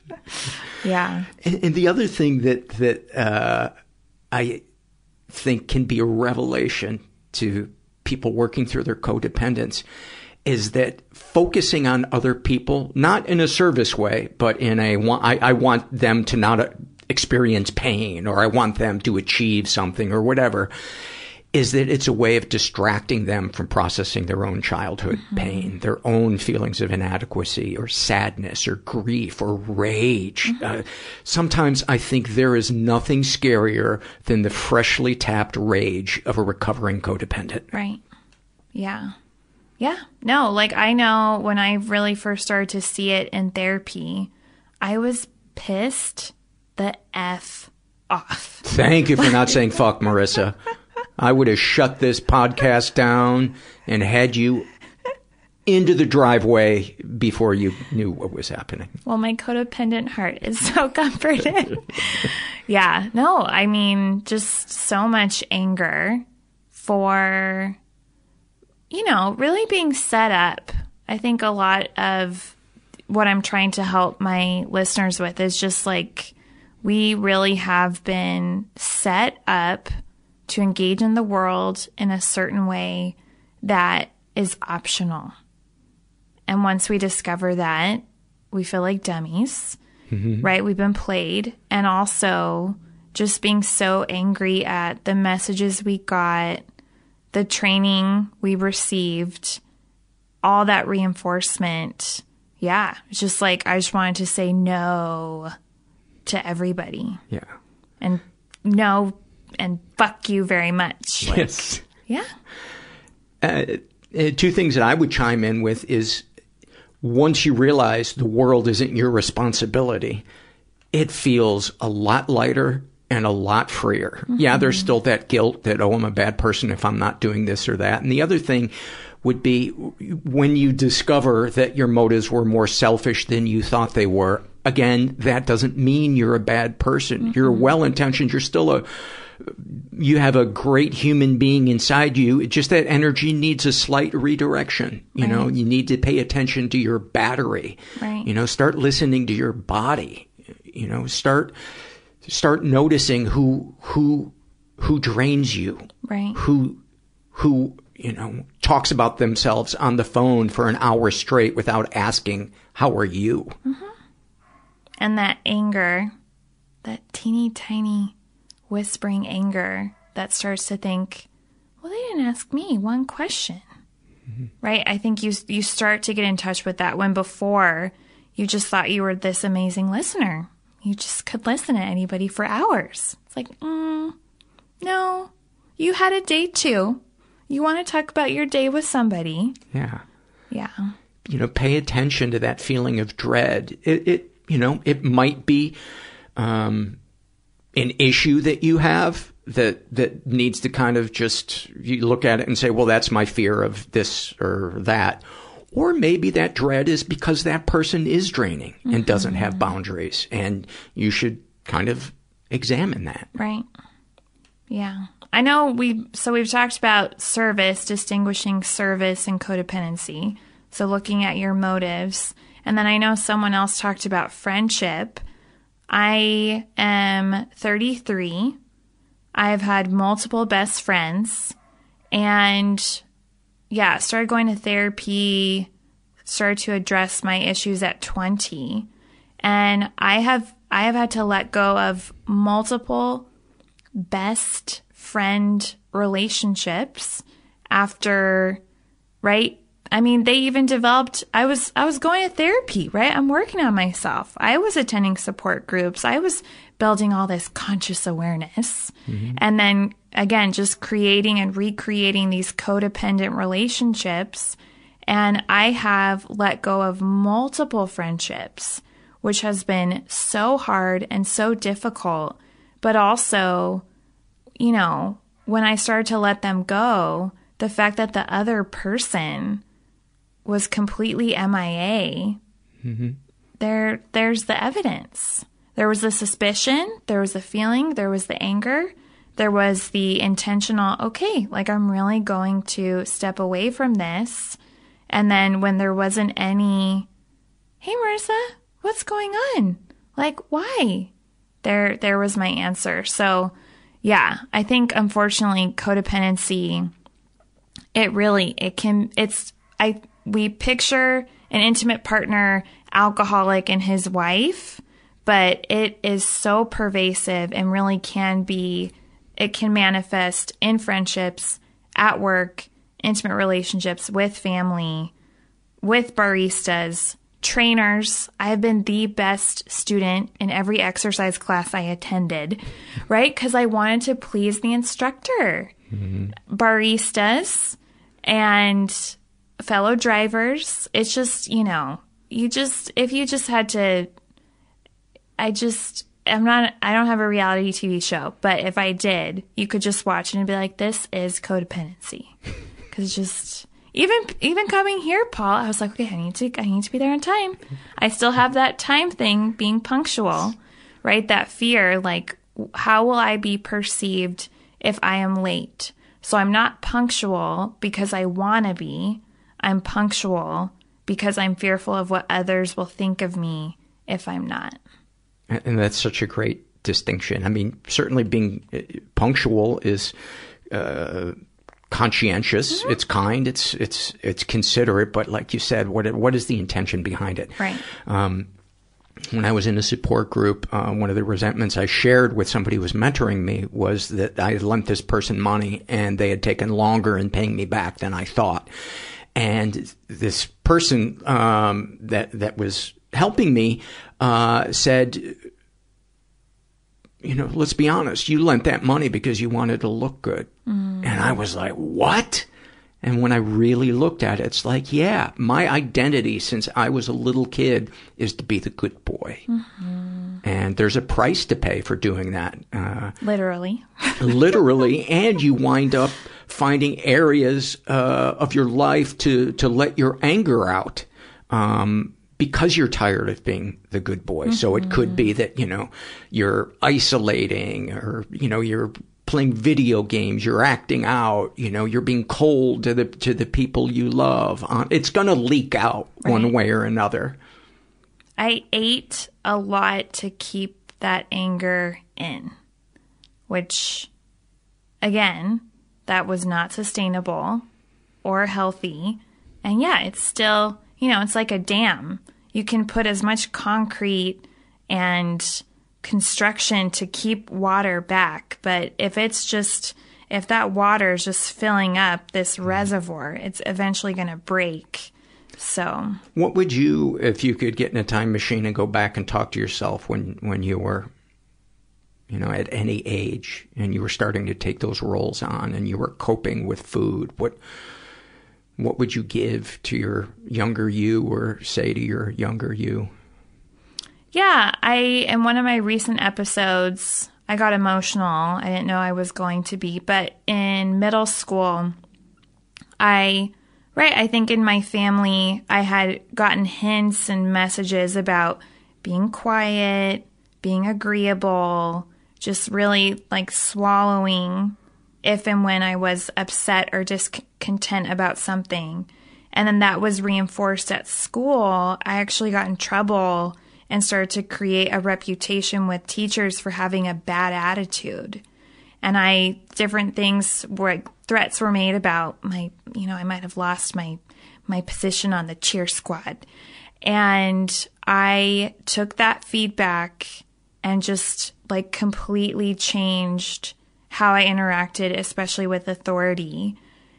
yeah. And, and the other thing that, that uh, I think can be a revelation to people working through their codependence is that focusing on other people, not in a service way, but in a, I, I want them to not experience pain, or I want them to achieve something or whatever, is that it's a way of distracting them from processing their own childhood mm-hmm. pain, their own feelings of inadequacy or sadness or grief or rage. Mm-hmm. Uh, sometimes I think there is nothing scarier than the freshly tapped rage of a recovering codependent. Right. Yeah. Yeah. No, like I know when I really first started to see it in therapy, I was pissed the F off. Thank you for not saying fuck, Marissa. I would have shut this podcast down and had you into the driveway before you knew what was happening. Well, my codependent heart is so comforted. Yeah. No, I mean, just so much anger for, you know, really being set up. I think a lot of what I'm trying to help my listeners with is just like, we really have been set up to engage in the world in a certain way that is optional. And once we discover that, we feel like dummies, mm-hmm. right? We've been played. And also just being so angry at the messages we got, the training we received, all that reinforcement. Yeah. It's just like, I just wanted to say no to everybody. Yeah. And no, and fuck you very much. Like, yes. Yeah. Uh, uh, two things that I would chime in with is, once you realize the world isn't your responsibility, it feels a lot lighter and a lot freer. Mm-hmm. Yeah, there's still that guilt that, oh, I'm a bad person if I'm not doing this or that. And the other thing would be when you discover that your motives were more selfish than you thought they were. Again, that doesn't mean you're a bad person. Mm-hmm. You're well-intentioned. You're still a, you have a great human being inside you. It's just that energy needs a slight redirection. You right. know, you need to pay attention to your battery. Right. You know, start listening to your body. You know, start, start noticing who, who, who drains you. Right. Who, who, you know, talks about themselves on the phone for an hour straight without asking, how are you? Mm-hmm. And that anger, that teeny tiny whispering anger that starts to think, well, they didn't ask me one question, mm-hmm. right? I think you you start to get in touch with that when before you just thought you were this amazing listener. You just could listen to anybody for hours. It's like, mm, no, you had a day too. You want to talk about your day with somebody. Yeah. Yeah. You know, pay attention to that feeling of dread. It, it you know, it might be um, an issue that you have that that needs to kind of just, you look at it and say, well, that's my fear of this or that. Or maybe that dread is because that person is draining mm-hmm. and doesn't have boundaries. And you should kind of examine that. Right. Yeah. I know we, so we've talked about service, distinguishing service and codependency. So looking at your motives. And then I know someone else talked about friendship. I am thirty-three. I've had multiple best friends. And yeah, started going to therapy, started to address my issues at twenty. And I have I have had to let go of multiple best friend relationships after, right? I mean, they even developed, I was, I was going to therapy, right? I'm working on myself. I was attending support groups. I was building all this conscious awareness. Mm-hmm. And then again, just creating and recreating these codependent relationships. And I have let go of multiple friendships, which has been so hard and so difficult. But also, you know, when I started to let them go, the fact that the other person was completely M I A, mm-hmm. there, there's the evidence. There was the suspicion, there was the feeling, there was the anger, there was the intentional, okay, like I'm really going to step away from this. And then when there wasn't any, hey, Marissa, what's going on? Like, why? There, there was my answer. So, yeah, I think unfortunately codependency, it really, it can, it's, I, we picture an intimate partner, alcoholic, and his wife, but it is so pervasive and really can be, it can manifest in friendships, at work, intimate relationships, with family, with baristas, trainers. I have been the best student in every exercise class I attended, right? Because I wanted to please the instructor. Mm-hmm. Baristas and fellow drivers. It's just, you know, you just, if you just had to, I just, I'm not, I don't have a reality T V show, but if I did, you could just watch it and be like, this is codependency. Because just, even, even coming here, Paul, I was like, okay, I need to, I need to be there on time. I still have that time thing, being punctual, right? That fear, like, how will I be perceived if I am late? So I'm not punctual because I want to be. I'm punctual because I'm fearful of what others will think of me if I'm not. And that's such a great distinction. I mean, certainly being punctual is uh, conscientious. Mm-hmm. It's kind. It's it's it's considerate. But like you said, what what is the intention behind it? Right. Um, when I was in a support group, uh, one of the resentments I shared with somebody who was mentoring me was that I had lent this person money and they had taken longer in paying me back than I thought. And this person um, that that was helping me uh, said, you know, let's be honest, you lent that money because you wanted to look good. Mm. And I was like, what? And when I really looked at it, it's like, yeah, my identity since I was a little kid is to be the good boy. Mm-hmm. And there's a price to pay for doing that. Uh, literally. literally. And you wind up finding areas uh, of your life to, to let your anger out. Um, because you're tired of being the good boy. Mm-hmm. So it could be that, you know, you're isolating or, you know, you're playing video games, you're acting out, you know, you're being cold to the to the people you love. It's going to leak out right. one way or another. I ate a lot to keep that anger in, which, again, that was not sustainable or healthy. And yeah, it's still, you know, it's like a dam. You can put as much concrete and construction to keep water back. But if it's just, if that water is just filling up this reservoir, it's eventually going to break. So what would you, if you could get in a time machine and go back and talk to yourself when, when you were, you know, at any age and you were starting to take those roles on and you were coping with food, what, what would you give to your younger you or say to your younger you? Yeah, I, in one of my recent episodes, I got emotional. I didn't know I was going to be, but in middle school, I, right, I think in my family, I had gotten hints and messages about being quiet, being agreeable, just really like swallowing if and when I was upset or discontent about something. And then that was reinforced at school. I actually got in trouble and started to create a reputation with teachers for having a bad attitude. And I, different things were, threats were made about my, you know, I might have lost my, my position on the cheer squad. And I took that feedback and just like completely changed how I interacted, especially with authority.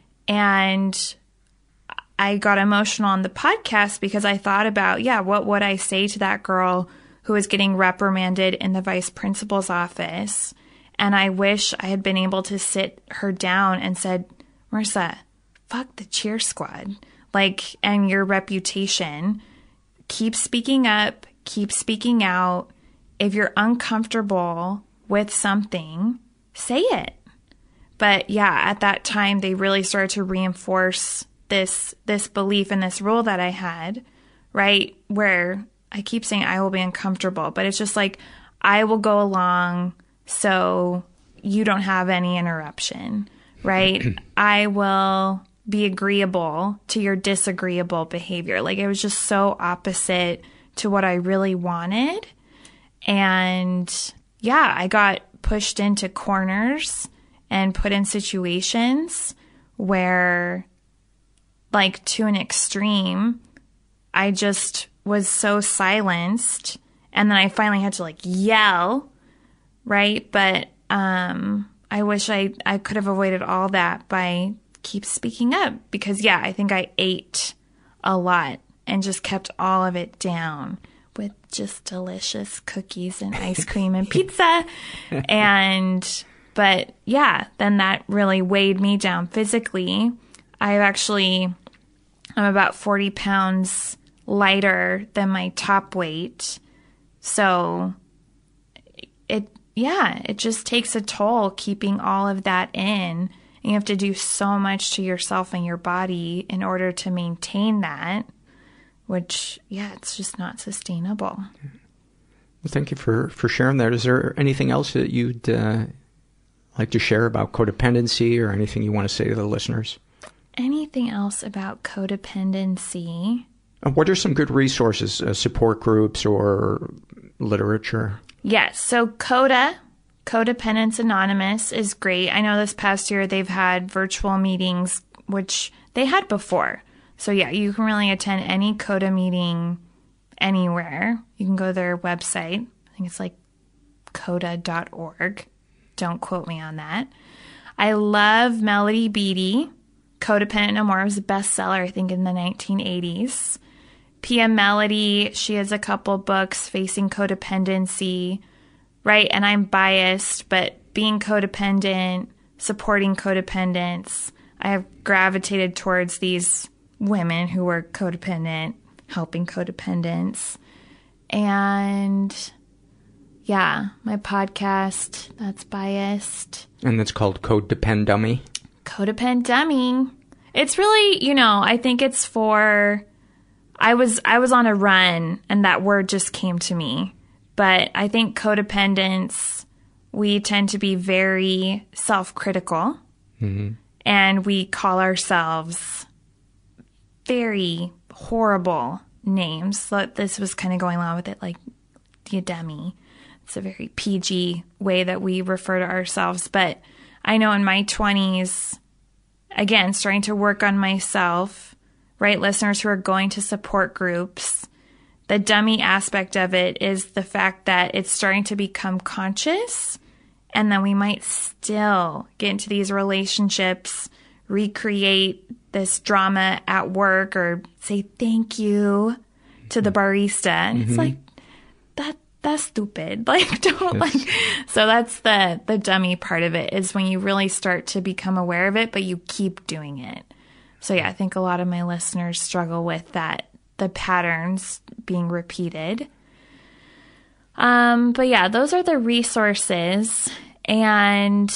And I got emotional on the podcast because I thought about, yeah, what would I say to that girl who was getting reprimanded in the vice principal's office? And I wish I had been able to sit her down and said, Marissa, fuck the cheer squad, like, and your reputation. Keep speaking up, keep speaking out. If you're uncomfortable with something, say it. But yeah, at that time, they really started to reinforce this this belief and this rule that I had, right? Where I keep saying I will be uncomfortable, but it's just like, I will go along so you don't have any interruption, right? I will be agreeable to your disagreeable behavior. Like, it was just so opposite to what I really wanted. And yeah, I got pushed into corners and put in situations where, like, to an extreme, I just was so silenced. And then I finally had to like yell, right? But um, I wish I, I could have avoided all that by keep speaking up, because yeah, I think I ate a lot and just kept all of it down with just delicious cookies and ice cream and pizza. And, but yeah, then that really weighed me down physically. I actually, I'm about forty pounds lighter than my top weight. So it, yeah, it just takes a toll keeping all of that in. You have to do so much to yourself and your body in order to maintain that, which, yeah, it's just not sustainable. Well, thank you for, for sharing that. Is there anything else that you'd uh, like to share about codependency, or anything you want to say to the listeners? Anything else about codependency? Uh, what are some good resources, uh, support groups or literature? Yes, so CODA, Codependence Anonymous, is great. I know this past year they've had virtual meetings, which they had before. So yeah, you can really attend any CODA meeting anywhere. You can go to their website. I think it's like coda dot org. Don't quote me on that. I love Melody Beattie. Codependent No More was a bestseller, I think, in the nineteen eighties. Pia Melody, she has a couple books, Facing Codependency, right? And I'm biased, but being codependent, supporting codependence, I have gravitated towards these women who were codependent, helping codependents. And yeah, my podcast, that's biased. And that's called Codepend Dummy. Codepend Dummy. It's really, you know, I think it's for, I was I was on a run and that word just came to me. But I think codependence, we tend to be very self-critical. Mm-hmm. And we call ourselves very horrible names. So this was kind of going along with it, like, you dummy. It's a very P G way that we refer to ourselves. But I know in my twenties, again, starting to work on myself, right? Listeners who are going to support groups, the dummy aspect of it is the fact that it's starting to become conscious, and then we might still get into these relationships, recreate this drama at work, or say thank you to the barista. And mm-hmm. It's like, that that's stupid. Like, don't yes. like, so that's the, the dummy part of it, is when you really start to become aware of it, but you keep doing it. So yeah, I think a lot of my listeners struggle with that, the patterns being repeated. Um, but yeah, those are the resources. And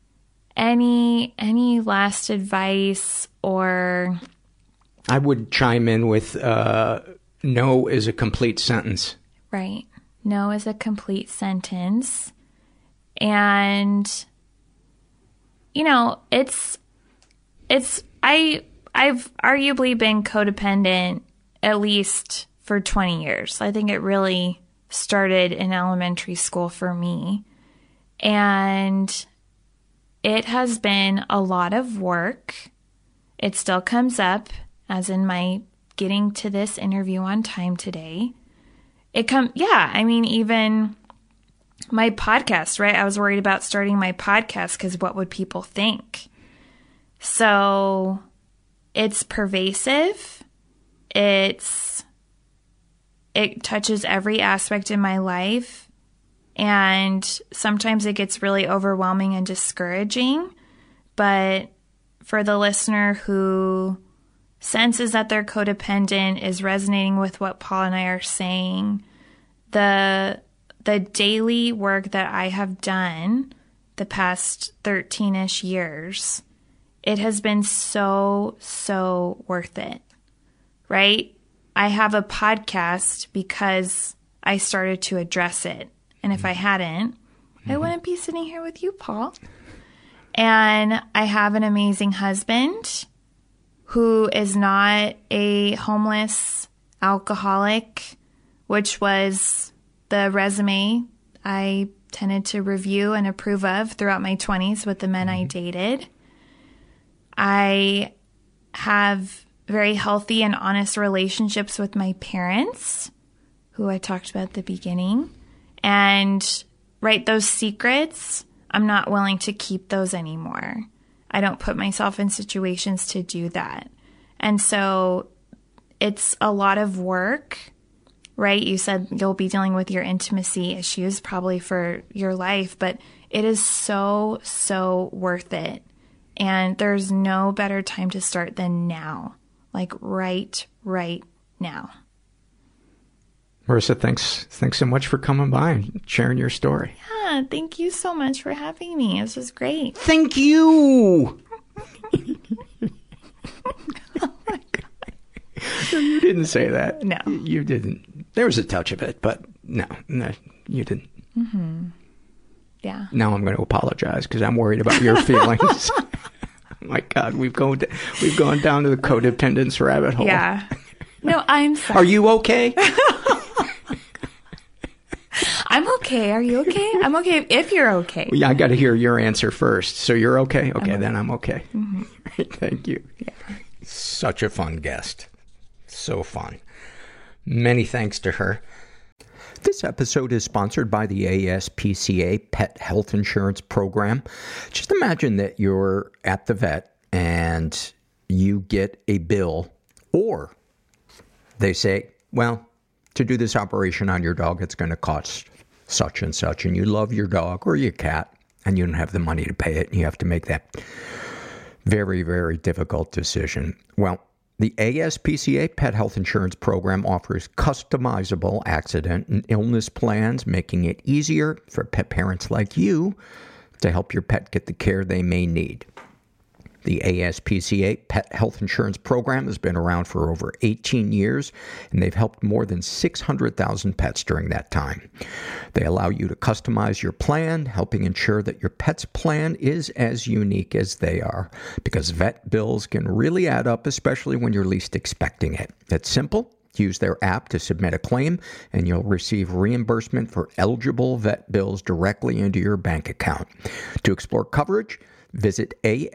any, any last advice, or? I would chime in with, uh, no is a complete sentence. Right. No is a complete sentence. And, you know, it's, it's, I, I've arguably been codependent at least for twenty years. I think it really started in elementary school for me. And it has been a lot of work. It still comes up, as in my getting to this interview on time today. it come, yeah, I mean, even my podcast, right? I was worried about starting my podcast because what would people think? So it's pervasive. It's, it touches every aspect in my life. And sometimes it gets really overwhelming and discouraging. But for the listener who senses that they're codependent, is resonating with what Paul and I are saying, the the daily work that I have done the past thirteen-ish years, it has been so, so worth it, right? I have a podcast because I started to address it. And if I hadn't, mm-hmm. I wouldn't be sitting here with you, Paul. And I have an amazing husband who is not a homeless alcoholic, which was the resume I tended to review and approve of throughout my twenties with the men I dated. I have very healthy and honest relationships with my parents, who I talked about at the beginning. And, right, those secrets, I'm not willing to keep those anymore. I don't put myself in situations to do that. And so it's a lot of work, right? You said you'll be dealing with your intimacy issues probably for your life, but it is so, so worth it. And there's no better time to start than now, like right, right now. Marissa, thanks thanks so much for coming by and sharing your story. Yeah, thank you so much for having me. This was great. Thank you! Oh my God. No, you didn't say that. No. You didn't. There was a touch of it, but no, no, you didn't. Mm-hmm. Yeah. Now I'm going to apologize because I'm worried about your feelings. Oh my God, we've gone, we've gone down to the codependence rabbit hole. Yeah. No, I'm sorry. Are you okay? I'm okay. Are you okay? I'm okay if you're okay. Yeah, I got to hear your answer first. So you're okay? Okay, I'm then okay. I'm okay. Mm-hmm. Thank you. Yeah. Such a fun guest. So fun. Many thanks to her. This episode is sponsored by the A S P C A Pet Health Insurance Program. Just imagine that you're at the vet and you get a bill, or they say, well, to do this operation on your dog, it's going to cost such and such, and you love your dog or your cat, and you don't have the money to pay it, and you have to make that very, very difficult decision. Well, the A S P C A Pet Health Insurance Program offers customizable accident and illness plans, making it easier for pet parents like you to help your pet get the care they may need. The A S P C A Pet Health Insurance Program has been around for over eighteen years, and they've helped more than six hundred thousand pets during that time. They allow you to customize your plan, helping ensure that your pet's plan is as unique as they are, because vet bills can really add up, especially when you're least expecting it. It's simple. Use their app to submit a claim, and you'll receive reimbursement for eligible vet bills directly into your bank account. To explore coverage, visit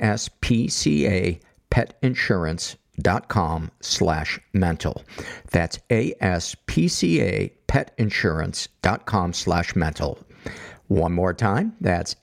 aspcapetinsurance.com slash mental. That's aspcapetinsurance.com slash mental. One more time, that's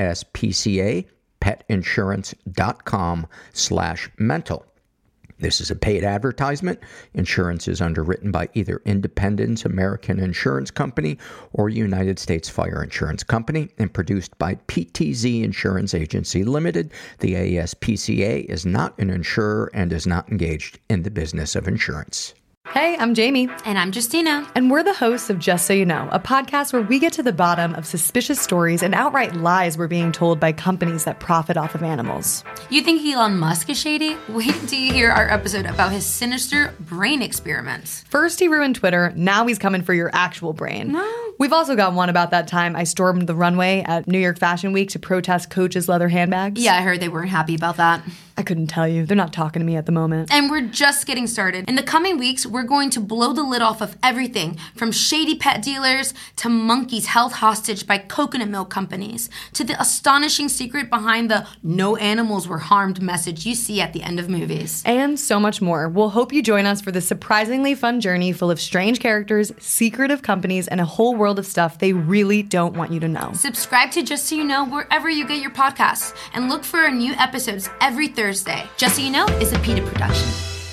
aspcapetinsurance.com slash mental. This is a paid advertisement. Insurance is underwritten by either Independence American Insurance Company or United States Fire Insurance Company and produced by P T Z Insurance Agency Limited. The A S P C A is not an insurer and is not engaged in the business of insurance. Hey, I'm Jamie. And I'm Justina. And we're the hosts of Just So You Know, a podcast where we get to the bottom of suspicious stories and outright lies we're being told by companies that profit off of animals. You think Elon Musk is shady? Wait till you hear our episode about his sinister brain experiments. First he ruined Twitter, now he's coming for your actual brain. No. We've also got one about that time I stormed the runway at New York Fashion Week to protest Coach's leather handbags. Yeah, I heard they weren't happy about that. I couldn't tell you. They're not talking to me at the moment. And we're just getting started. In the coming weeks, we're going to blow the lid off of everything from shady pet dealers to monkeys held hostage by coconut milk companies to the astonishing secret behind the no animals were harmed message you see at the end of movies. And so much more. We'll hope you join us for this surprisingly fun journey full of strange characters, secretive companies, and a whole world of stuff they really don't want you to know. Subscribe to Just So You Know wherever you get your podcasts and look for our new episodes every Thursday. Thursday. Just So You Know is a PETA production.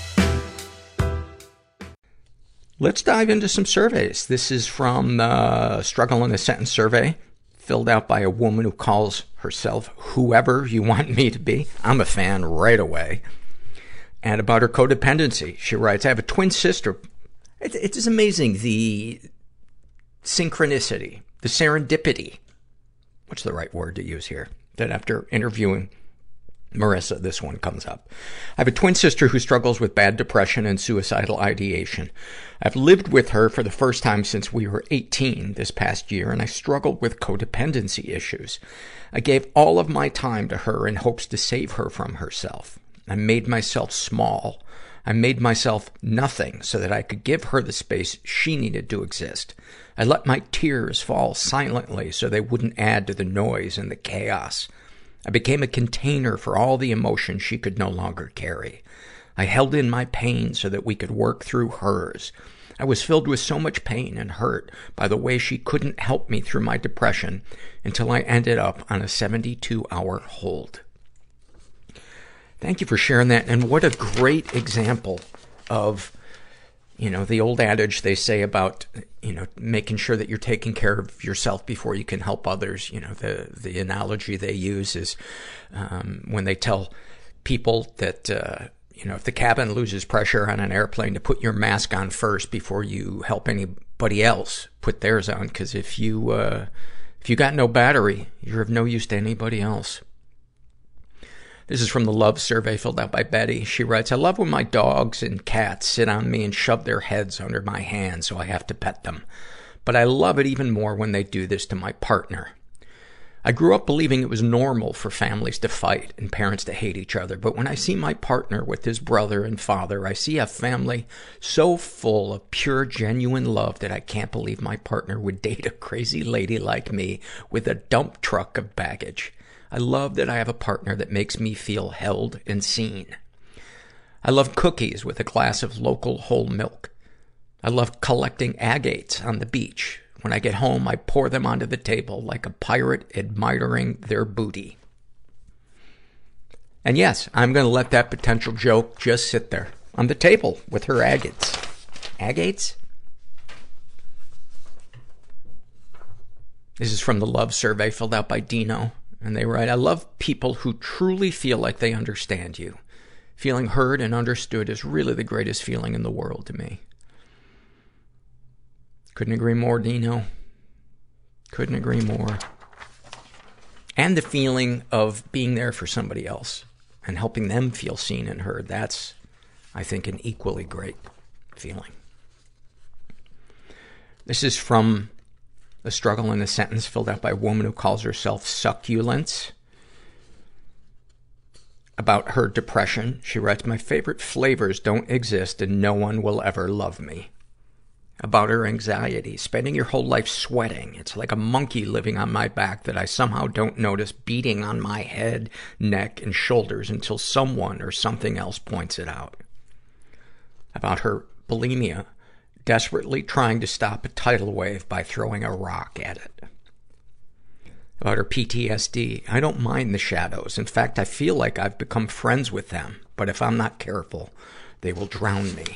Let's dive into some surveys. This is from the Struggle in a Sentence survey, filled out by a woman who calls herself whoever you want me to be. I'm a fan right away. And about her codependency, she writes, I have a twin sister. It, it is amazing the synchronicity, the serendipity. What's the right word to use here? That after interviewing Marissa, this one comes up. I have a twin sister who struggles with bad depression and suicidal ideation. I've lived with her for the first time since we were eighteen this past year, and I struggled with codependency issues. I gave all of my time to her in hopes to save her from herself. I made myself small. I made myself nothing so that I could give her the space she needed to exist. I let my tears fall silently so they wouldn't add to the noise and the chaos. I became a container for all the emotion she could no longer carry. I held in my pain so that we could work through hers. I was filled with so much pain and hurt by the way she couldn't help me through my depression until I ended up on a seventy-two hour hold. Thank you for sharing that. And what a great example of, you know, the old adage they say about, you know, making sure that you're taking care of yourself before you can help others. You know, the, the analogy they use is, um, when they tell people that, uh, you know, if the cabin loses pressure on an airplane, to put your mask on first before you help anybody else put theirs on. Cause if you, uh, if you got no battery, you're of no use to anybody else. This is from the Love survey filled out by Betty. She writes, I love when my dogs and cats sit on me and shove their heads under my hand so I have to pet them. But I love it even more when they do this to my partner. I grew up believing it was normal for families to fight and parents to hate each other. But when I see my partner with his brother and father, I see a family so full of pure, genuine love that I can't believe my partner would date a crazy lady like me with a dump truck of baggage. I love that I have a partner that makes me feel held and seen. I love cookies with a glass of local whole milk. I love collecting agates on the beach. When I get home, I pour them onto the table like a pirate admiring their booty. And yes, I'm going to let that potential joke just sit there on the table with her agates. Agates? This is from the Love survey filled out by Dino. And they write, I love people who truly feel like they understand you. Feeling heard and understood is really the greatest feeling in the world to me. Couldn't agree more, Dino. Couldn't agree more. And the feeling of being there for somebody else and helping them feel seen and heard. That's, I think, an equally great feeling. This is from The Struggle in a Sentence, filled out by a woman who calls herself Succulents. About her depression, she writes, my favorite flavors don't exist and no one will ever love me. About her anxiety, spending your whole life sweating. It's like a monkey living on my back that I somehow don't notice beating on my head, neck, and shoulders until someone or something else points it out. About her bulimia, desperately trying to stop a tidal wave by throwing a rock at it. About her P T S D, I don't mind the shadows. In fact, I feel like I've become friends with them. But if I'm not careful, they will drown me.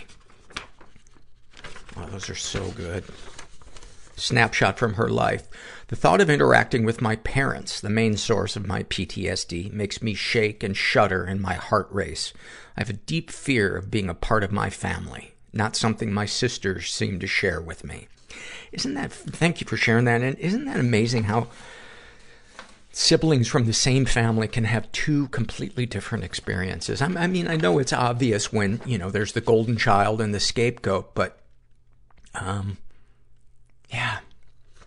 Oh, those are so good. Snapshot from her life. The thought of interacting with my parents, the main source of my P T S D, makes me shake and shudder and my heart race. I have a deep fear of being a part of my family. Not something my sisters seem to share with me. Isn't that, thank you for sharing that. And isn't that amazing how siblings from the same family can have two completely different experiences? I, I mean, I know it's obvious when, you know, there's the golden child and the scapegoat, but, um, yeah,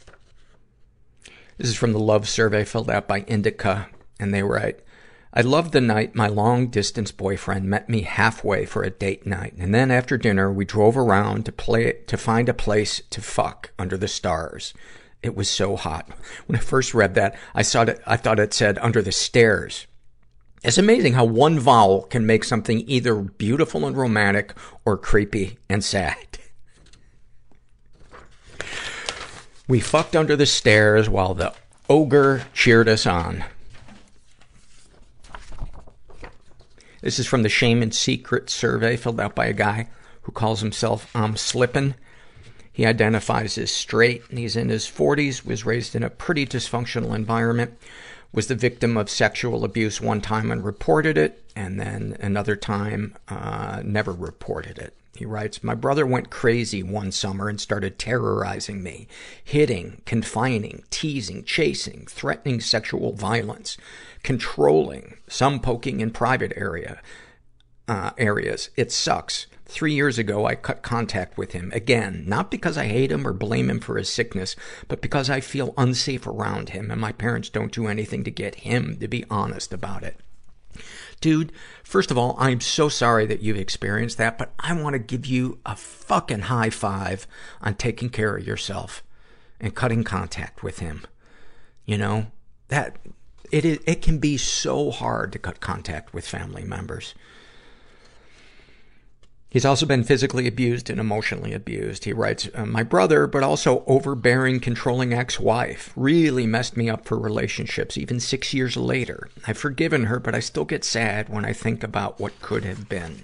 This is from the love survey filled out by Indica, and they write, I loved the night my long-distance boyfriend met me halfway for a date night, and then after dinner we drove around to play to find a place to fuck under the stars. It was so hot. When I first read that, I saw it, I thought it said under the stairs. It's amazing how one vowel can make something either beautiful and romantic or creepy and sad. We fucked under the stairs while the ogre cheered us on. This is from the Shame and Secret survey filled out by a guy who calls himself I'm Slippin'. He identifies as straight, and he's in his forties, was raised in a pretty dysfunctional environment, was the victim of sexual abuse one time and reported it, and then another time uh, never reported it. He writes, my brother went crazy one summer and started terrorizing me, hitting, confining, teasing, chasing, threatening sexual violence, controlling, some poking in private area uh, areas. It sucks. Three years ago, I cut contact with him again, not because I hate him or blame him for his sickness, but because I feel unsafe around him and my parents don't do anything to get him to be honest about it. Dude, first of all, I'm so sorry that you've experienced that, but I want to give you a fucking high five on taking care of yourself and cutting contact with him. You know, that, it is, it can be so hard to cut contact with family members. He's also been physically abused and emotionally abused. He writes, uh, my brother, but also overbearing, controlling ex-wife, really messed me up for relationships, even six years later. I've forgiven her, but I still get sad when I think about what could have been.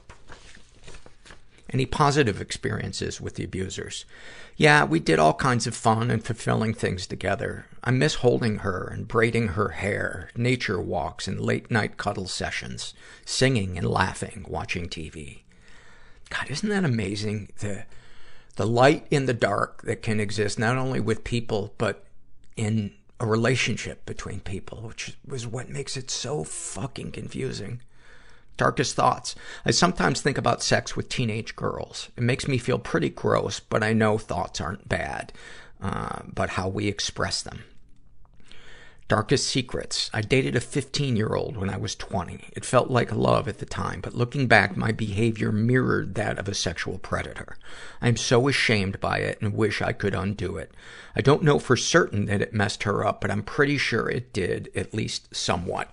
Any positive experiences with the abusers? Yeah, we did all kinds of fun and fulfilling things together. I miss holding her and braiding her hair, nature walks and late-night cuddle sessions, singing and laughing, watching T V. God, isn't that amazing? The, the light in the dark that can exist not only with people, but in a relationship between people, which was what makes it so fucking confusing. Darkest thoughts. I sometimes think about sex with teenage girls. It makes me feel pretty gross, but I know thoughts aren't bad, uh, but how we express them. Darkest secrets. I dated a fifteen-year-old when I was twenty. It felt like love at the time, but looking back, my behavior mirrored that of a sexual predator. I'm so ashamed by it and wish I could undo it. I don't know for certain that it messed her up, but I'm pretty sure it did, at least somewhat.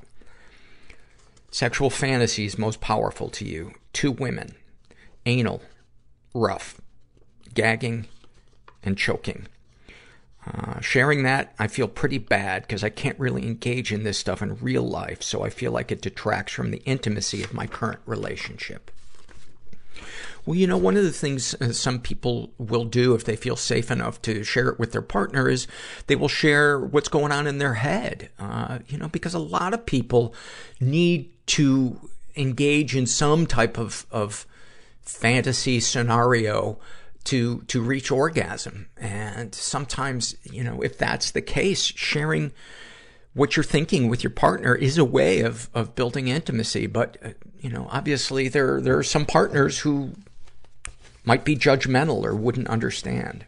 Sexual fantasies most powerful to you. Two women. Anal. Rough. Gagging. And choking. Uh, sharing that, I feel pretty bad because I can't really engage in this stuff in real life, so I feel like it detracts from the intimacy of my current relationship. Well, you know, one of the things uh, some people will do if they feel safe enough to share it with their partner is they will share what's going on in their head. Uh, you know, because a lot of people need to engage in some type of, of fantasy scenario to, to reach orgasm. And sometimes, you know, if that's the case, sharing what you're thinking with your partner is a way of, of building intimacy. But, uh, you know, obviously there, there are some partners who might be judgmental or wouldn't understand.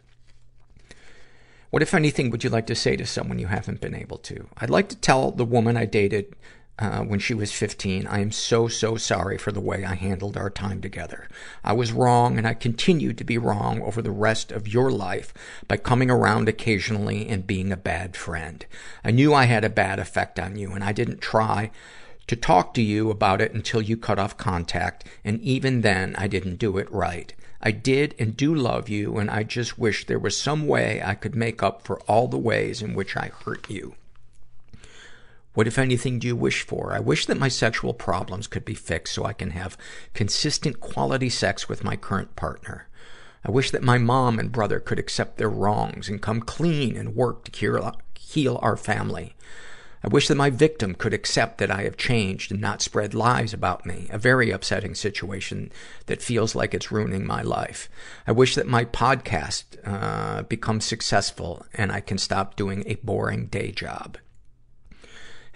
What, if anything, would you like to say to someone you haven't been able to? I'd like to tell the woman I dated Uh, when she was fifteen, I am so, so sorry for the way I handled our time together. I was wrong, and I continue to be wrong over the rest of your life by coming around occasionally and being a bad friend. I knew I had a bad effect on you, and I didn't try to talk to you about it until you cut off contact, and even then, I didn't do it right. I did and do love you, and I just wish there was some way I could make up for all the ways in which I hurt you. What, if anything, do you wish for? I wish that my sexual problems could be fixed so I can have consistent quality sex with my current partner. I wish that my mom and brother could accept their wrongs and come clean and work to cure, heal our family. I wish that my victim could accept that I have changed and not spread lies about me, a very upsetting situation that feels like it's ruining my life. I wish that my podcast uh, becomes successful and I can stop doing a boring day job.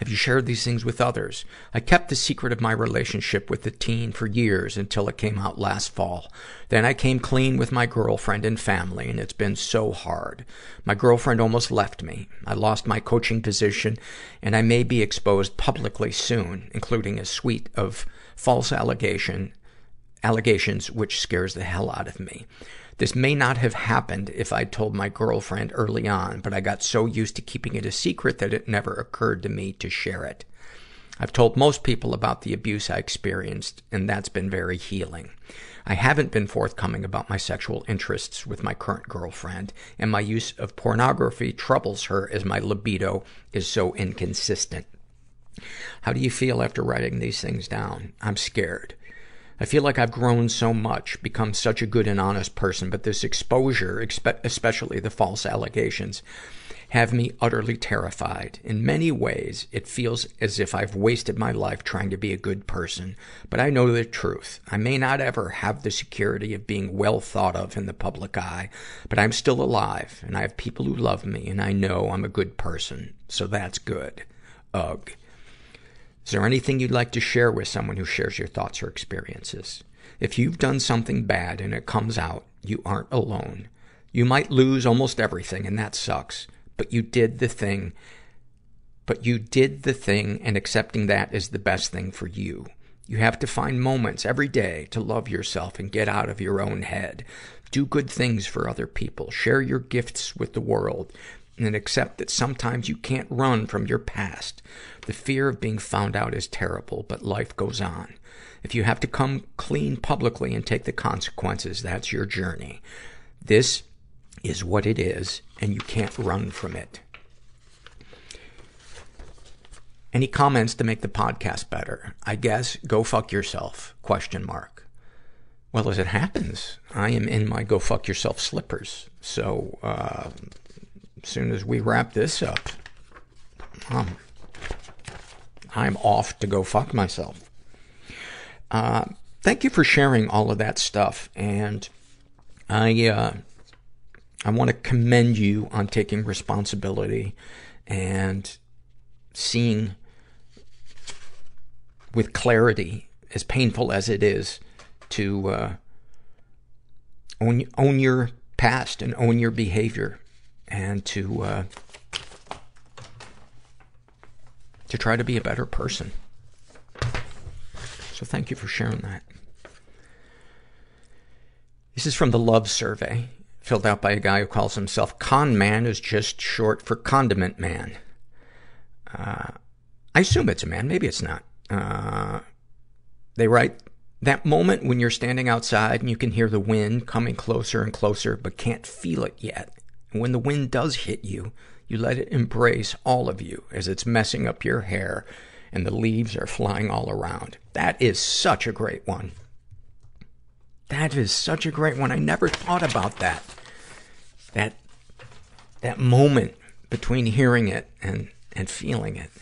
Have you shared these things with others? I kept the secret of my relationship with the teen for years until it came out last fall. Then I came clean with my girlfriend and family, and it's been so hard. My girlfriend almost left me. I lost my coaching position, and I may be exposed publicly soon, including a suite of false allegation, allegations, which scares the hell out of me. This may not have happened if I'd told my girlfriend early on, but I got so used to keeping it a secret that it never occurred to me to share it. I've told most people about the abuse I experienced, and that's been very healing. I haven't been forthcoming about my sexual interests with my current girlfriend, and my use of pornography troubles her as my libido is so inconsistent. How do you feel after writing these things down? I'm scared. I feel like I've grown so much, become such a good and honest person, but this exposure, especially the false allegations, have me utterly terrified. In many ways, it feels as if I've wasted my life trying to be a good person, but I know the truth. I may not ever have the security of being well thought of in the public eye, but I'm still alive, and I have people who love me, and I know I'm a good person, so that's good. Ugh. Is there anything you'd like to share with someone who shares your thoughts or experiences? If you've done something bad and it comes out, you aren't alone. You might lose almost everything, and that sucks. But you did the thing. But you did the thing, and accepting that is the best thing for you. You have to find moments every day to love yourself and get out of your own head. Do good things for other people. Share your gifts with the world. And accept that sometimes you can't run from your past. The fear of being found out is terrible, but life goes on. If you have to come clean publicly and take the consequences, that's your journey. This is what it is, and you can't run from it. Any comments to make the podcast better? I guess go fuck yourself, question mark. Well, as it happens, I am in my go fuck yourself slippers. So, uh... as soon as we wrap this up, um, I'm off to go fuck myself. Uh, thank you for sharing all of that stuff. And I, uh, I want to commend you on taking responsibility and seeing with clarity, as painful as it is, to, uh, own, own your past and own your behavior. And to, uh, to try to be a better person. So thank you for sharing that. This is from the Love Survey, filled out by a guy who calls himself Con Man, is just short for Condiment Man. Uh, I assume it's a man, maybe it's not. Uh, they write, that moment when you're standing outside and you can hear the wind coming closer and closer, but can't feel it yet. When the wind does hit you, you let it embrace all of you as it's messing up your hair and the leaves are flying all around. That is such a great one. That is such a great one. I never thought about that. That, that moment between hearing it and, and feeling it.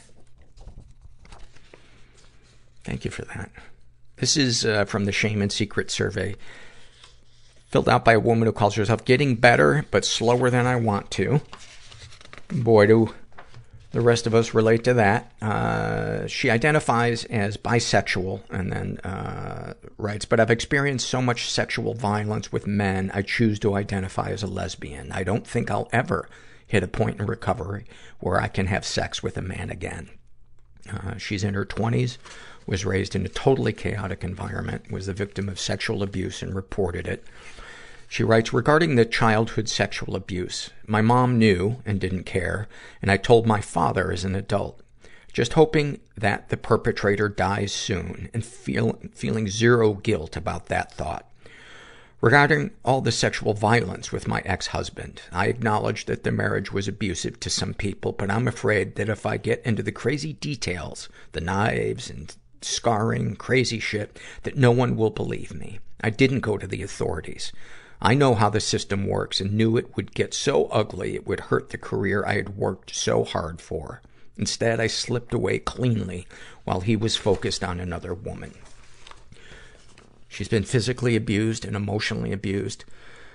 Thank you for that. This is uh, from the Shame and Secret Survey, filled out by a woman who calls herself Getting Better, but Slower Than I Want To. Boy, do the rest of us relate to that. Uh, she identifies as bisexual and then uh, writes, but I've experienced so much sexual violence with men, I choose to identify as a lesbian. I don't think I'll ever hit a point in recovery where I can have sex with a man again. Uh, she's in her twenties, was raised in a totally chaotic environment, was the victim of sexual abuse and reported it. She writes, regarding the childhood sexual abuse, my mom knew and didn't care, and I told my father as an adult, just hoping that the perpetrator dies soon and feel, feeling zero guilt about that thought. Regarding all the sexual violence with my ex-husband, I acknowledge that the marriage was abusive to some people, but I'm afraid that if I get into the crazy details, the knives and scarring, crazy shit, that no one will believe me. I didn't go to the authorities. I know how the system works and knew it would get so ugly it would hurt the career I had worked so hard for. Instead, I slipped away cleanly while he was focused on another woman. She's been physically abused and emotionally abused.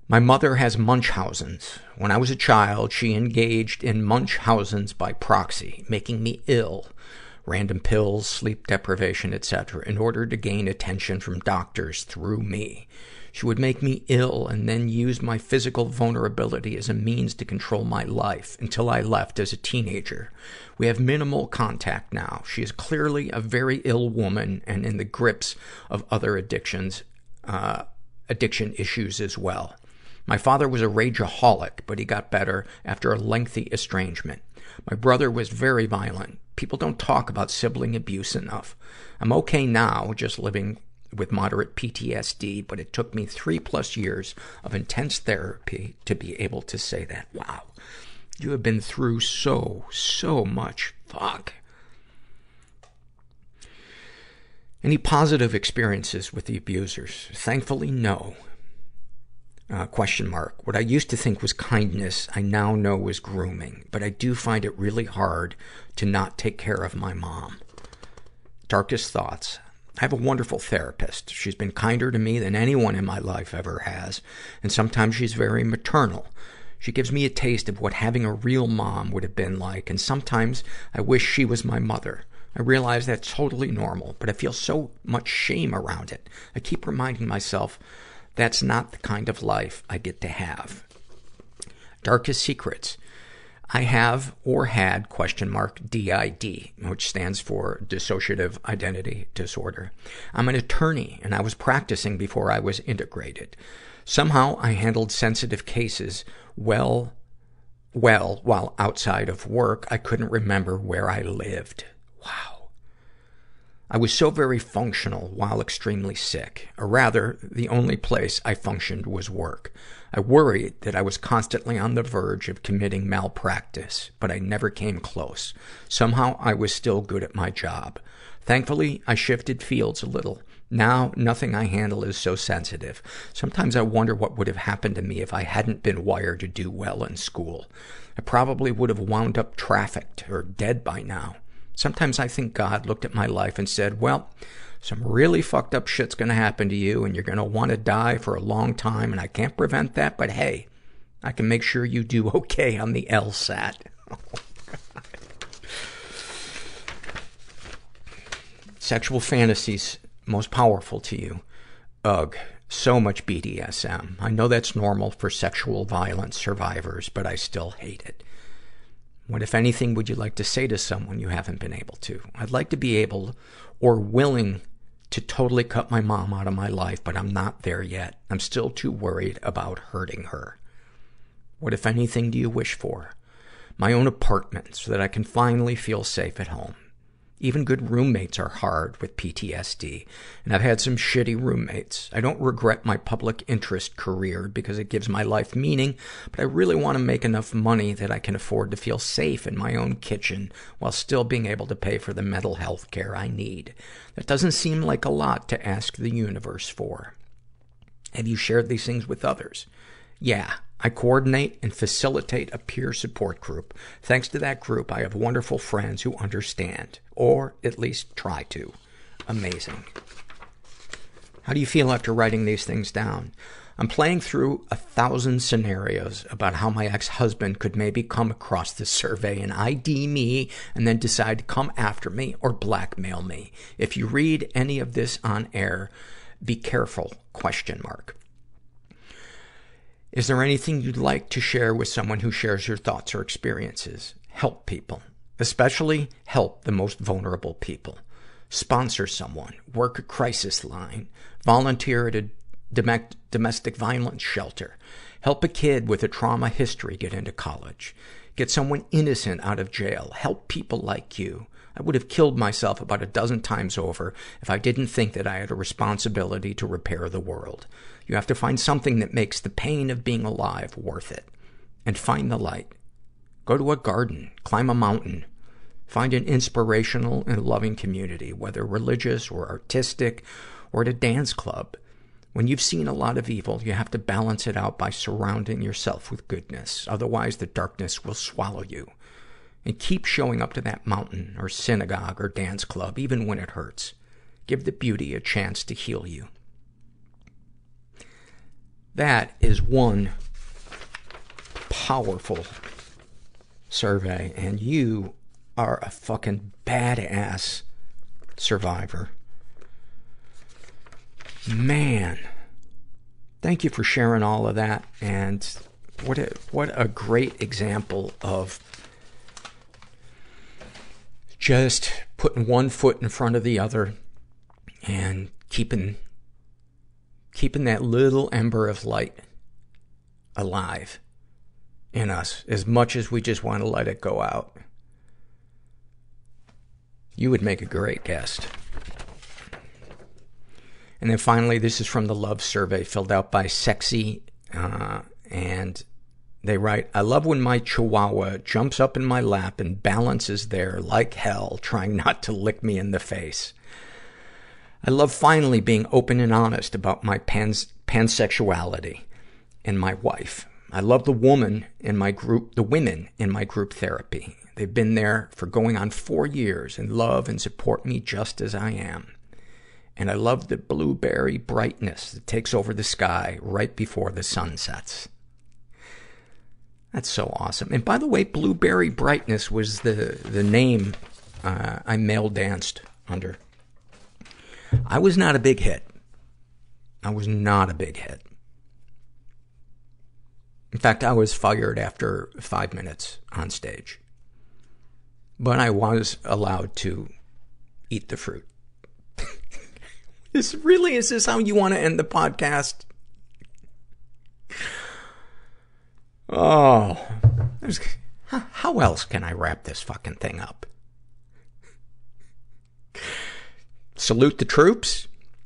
My mother has Munchausen's. When I was a child, she engaged in Munchausen's by proxy, making me ill. Random pills, sleep deprivation, et cetera, in order to gain attention from doctors through me. She would make me ill and then use my physical vulnerability as a means to control my life until I left as a teenager. We have minimal contact now. She is clearly a very ill woman and in the grips of other addictions, uh, addiction issues as well. My father was a rageaholic, but he got better after a lengthy estrangement. My brother was very violent. People don't talk about sibling abuse enough. I'm okay now, just living with moderate P T S D, but it took me three plus years of intense therapy to be able to say that. Wow. You have been through so, so much. Fuck. Any positive experiences with the abusers? Thankfully, no. Uh, question mark. What I used to think was kindness, I now know was grooming, but I do find it really hard to not take care of my mom. Darkest thoughts. I have a wonderful therapist. She's been kinder to me than anyone in my life ever has, and sometimes she's very maternal. She gives me a taste of what having a real mom would have been like, and sometimes I wish she was my mother. I realize that's totally normal, but I feel so much shame around it. I keep reminding myself that's not the kind of life I get to have. Darkest secrets. I have or had question mark D I D, which stands for dissociative identity disorder. I'm an attorney and I was practicing before I was integrated. Somehow I handled sensitive cases well, well, while outside of work, I couldn't remember where I lived. Wow. I was so very functional while extremely sick, or rather, the only place I functioned was work. I worried that I was constantly on the verge of committing malpractice, but I never came close. Somehow I was still good at my job. Thankfully, I shifted fields a little. Now, nothing I handle is so sensitive. Sometimes I wonder what would have happened to me if I hadn't been wired to do well in school. I probably would have wound up trafficked or dead by now. Sometimes I think God looked at my life and said, well, some really fucked up shit's gonna happen to you and you're gonna want to die for a long time and I can't prevent that, but hey, I can make sure you do okay on the LSAT. Oh, God. Sexual fantasies most powerful to you. Ugh, so much B D S M. I know that's normal for sexual violence survivors, but I still hate it. What, if anything, would you like to say to someone you haven't been able to? I'd like to be able or willing to totally cut my mom out of my life, but I'm not there yet. I'm still too worried about hurting her. What, if anything, do you wish for? My own apartment so that I can finally feel safe at home. Even good roommates are hard with P T S D, and I've had some shitty roommates. I don't regret my public interest career because it gives my life meaning, but I really want to make enough money that I can afford to feel safe in my own kitchen while still being able to pay for the mental health care I need. That doesn't seem like a lot to ask the universe for. Have you shared these things with others? Yeah. I coordinate and facilitate a peer support group. Thanks to that group, I have wonderful friends who understand, or at least try to. Amazing. How do you feel after writing these things down? I'm playing through a thousand scenarios about how my ex-husband could maybe come across this survey and I D me and then decide to come after me or blackmail me. If you read any of this on air, be careful, question mark. Is there anything you'd like to share with someone who shares your thoughts or experiences? Help people. Especially help the most vulnerable people. Sponsor someone. Work a crisis line. Volunteer at a dom- domestic violence shelter. Help a kid with a trauma history get into college. Get someone innocent out of jail. Help people like you. I would have killed myself about a dozen times over if I didn't think that I had a responsibility to repair the world. You have to find something that makes the pain of being alive worth it. And find the light. Go to a garden. Climb a mountain. Find an inspirational and loving community, whether religious or artistic or at a dance club. When you've seen a lot of evil, you have to balance it out by surrounding yourself with goodness. Otherwise, the darkness will swallow you. And keep showing up to that mountain or synagogue or dance club, even when it hurts. Give the beauty a chance to heal you. That is one powerful survey, and you are a fucking badass survivor. Man, thank you for sharing all of that, and what a, what a great example of just putting one foot in front of the other and keeping keeping that little ember of light alive in us as much as we just want to let it go out. You would make a great guest. And then finally, this is from the love survey filled out by Sexy, uh, and they write, I love when my chihuahua jumps up in my lap and balances there like hell, trying not to lick me in the face. I love finally being open and honest about my pans- pansexuality and my wife. I love the woman in my group, the women in my group therapy. They've been there for going on four years and love and support me just as I am. And I love the blueberry brightness that takes over the sky right before the sun sets. That's so awesome. And by the way, Blueberry Brightness was the, the name uh, I male danced under. I was not a big hit. I was not a big hit. In fact, I was fired after five minutes on stage. But I was allowed to eat the fruit. This really, is this how you want to end the podcast? Oh, there's, how else can I wrap this fucking thing up? Salute the troops.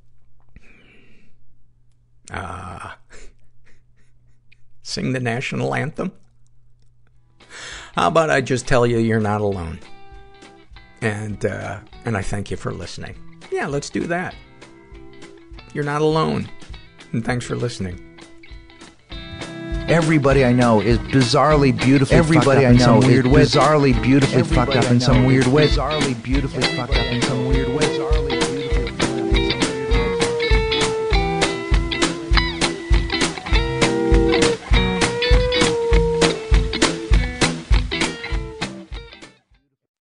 Uh, sing the national anthem. How about I just tell you you're not alone? And, uh, and I thank you for listening. Yeah, let's do that. You're not alone. And thanks for listening. Everybody I know is bizarrely beautifully Everybody fucked up I in know some weird way. Bizarrely beautifully Everybody fucked up in some weird way. Bizarrely beautifully fucked up in some weird way.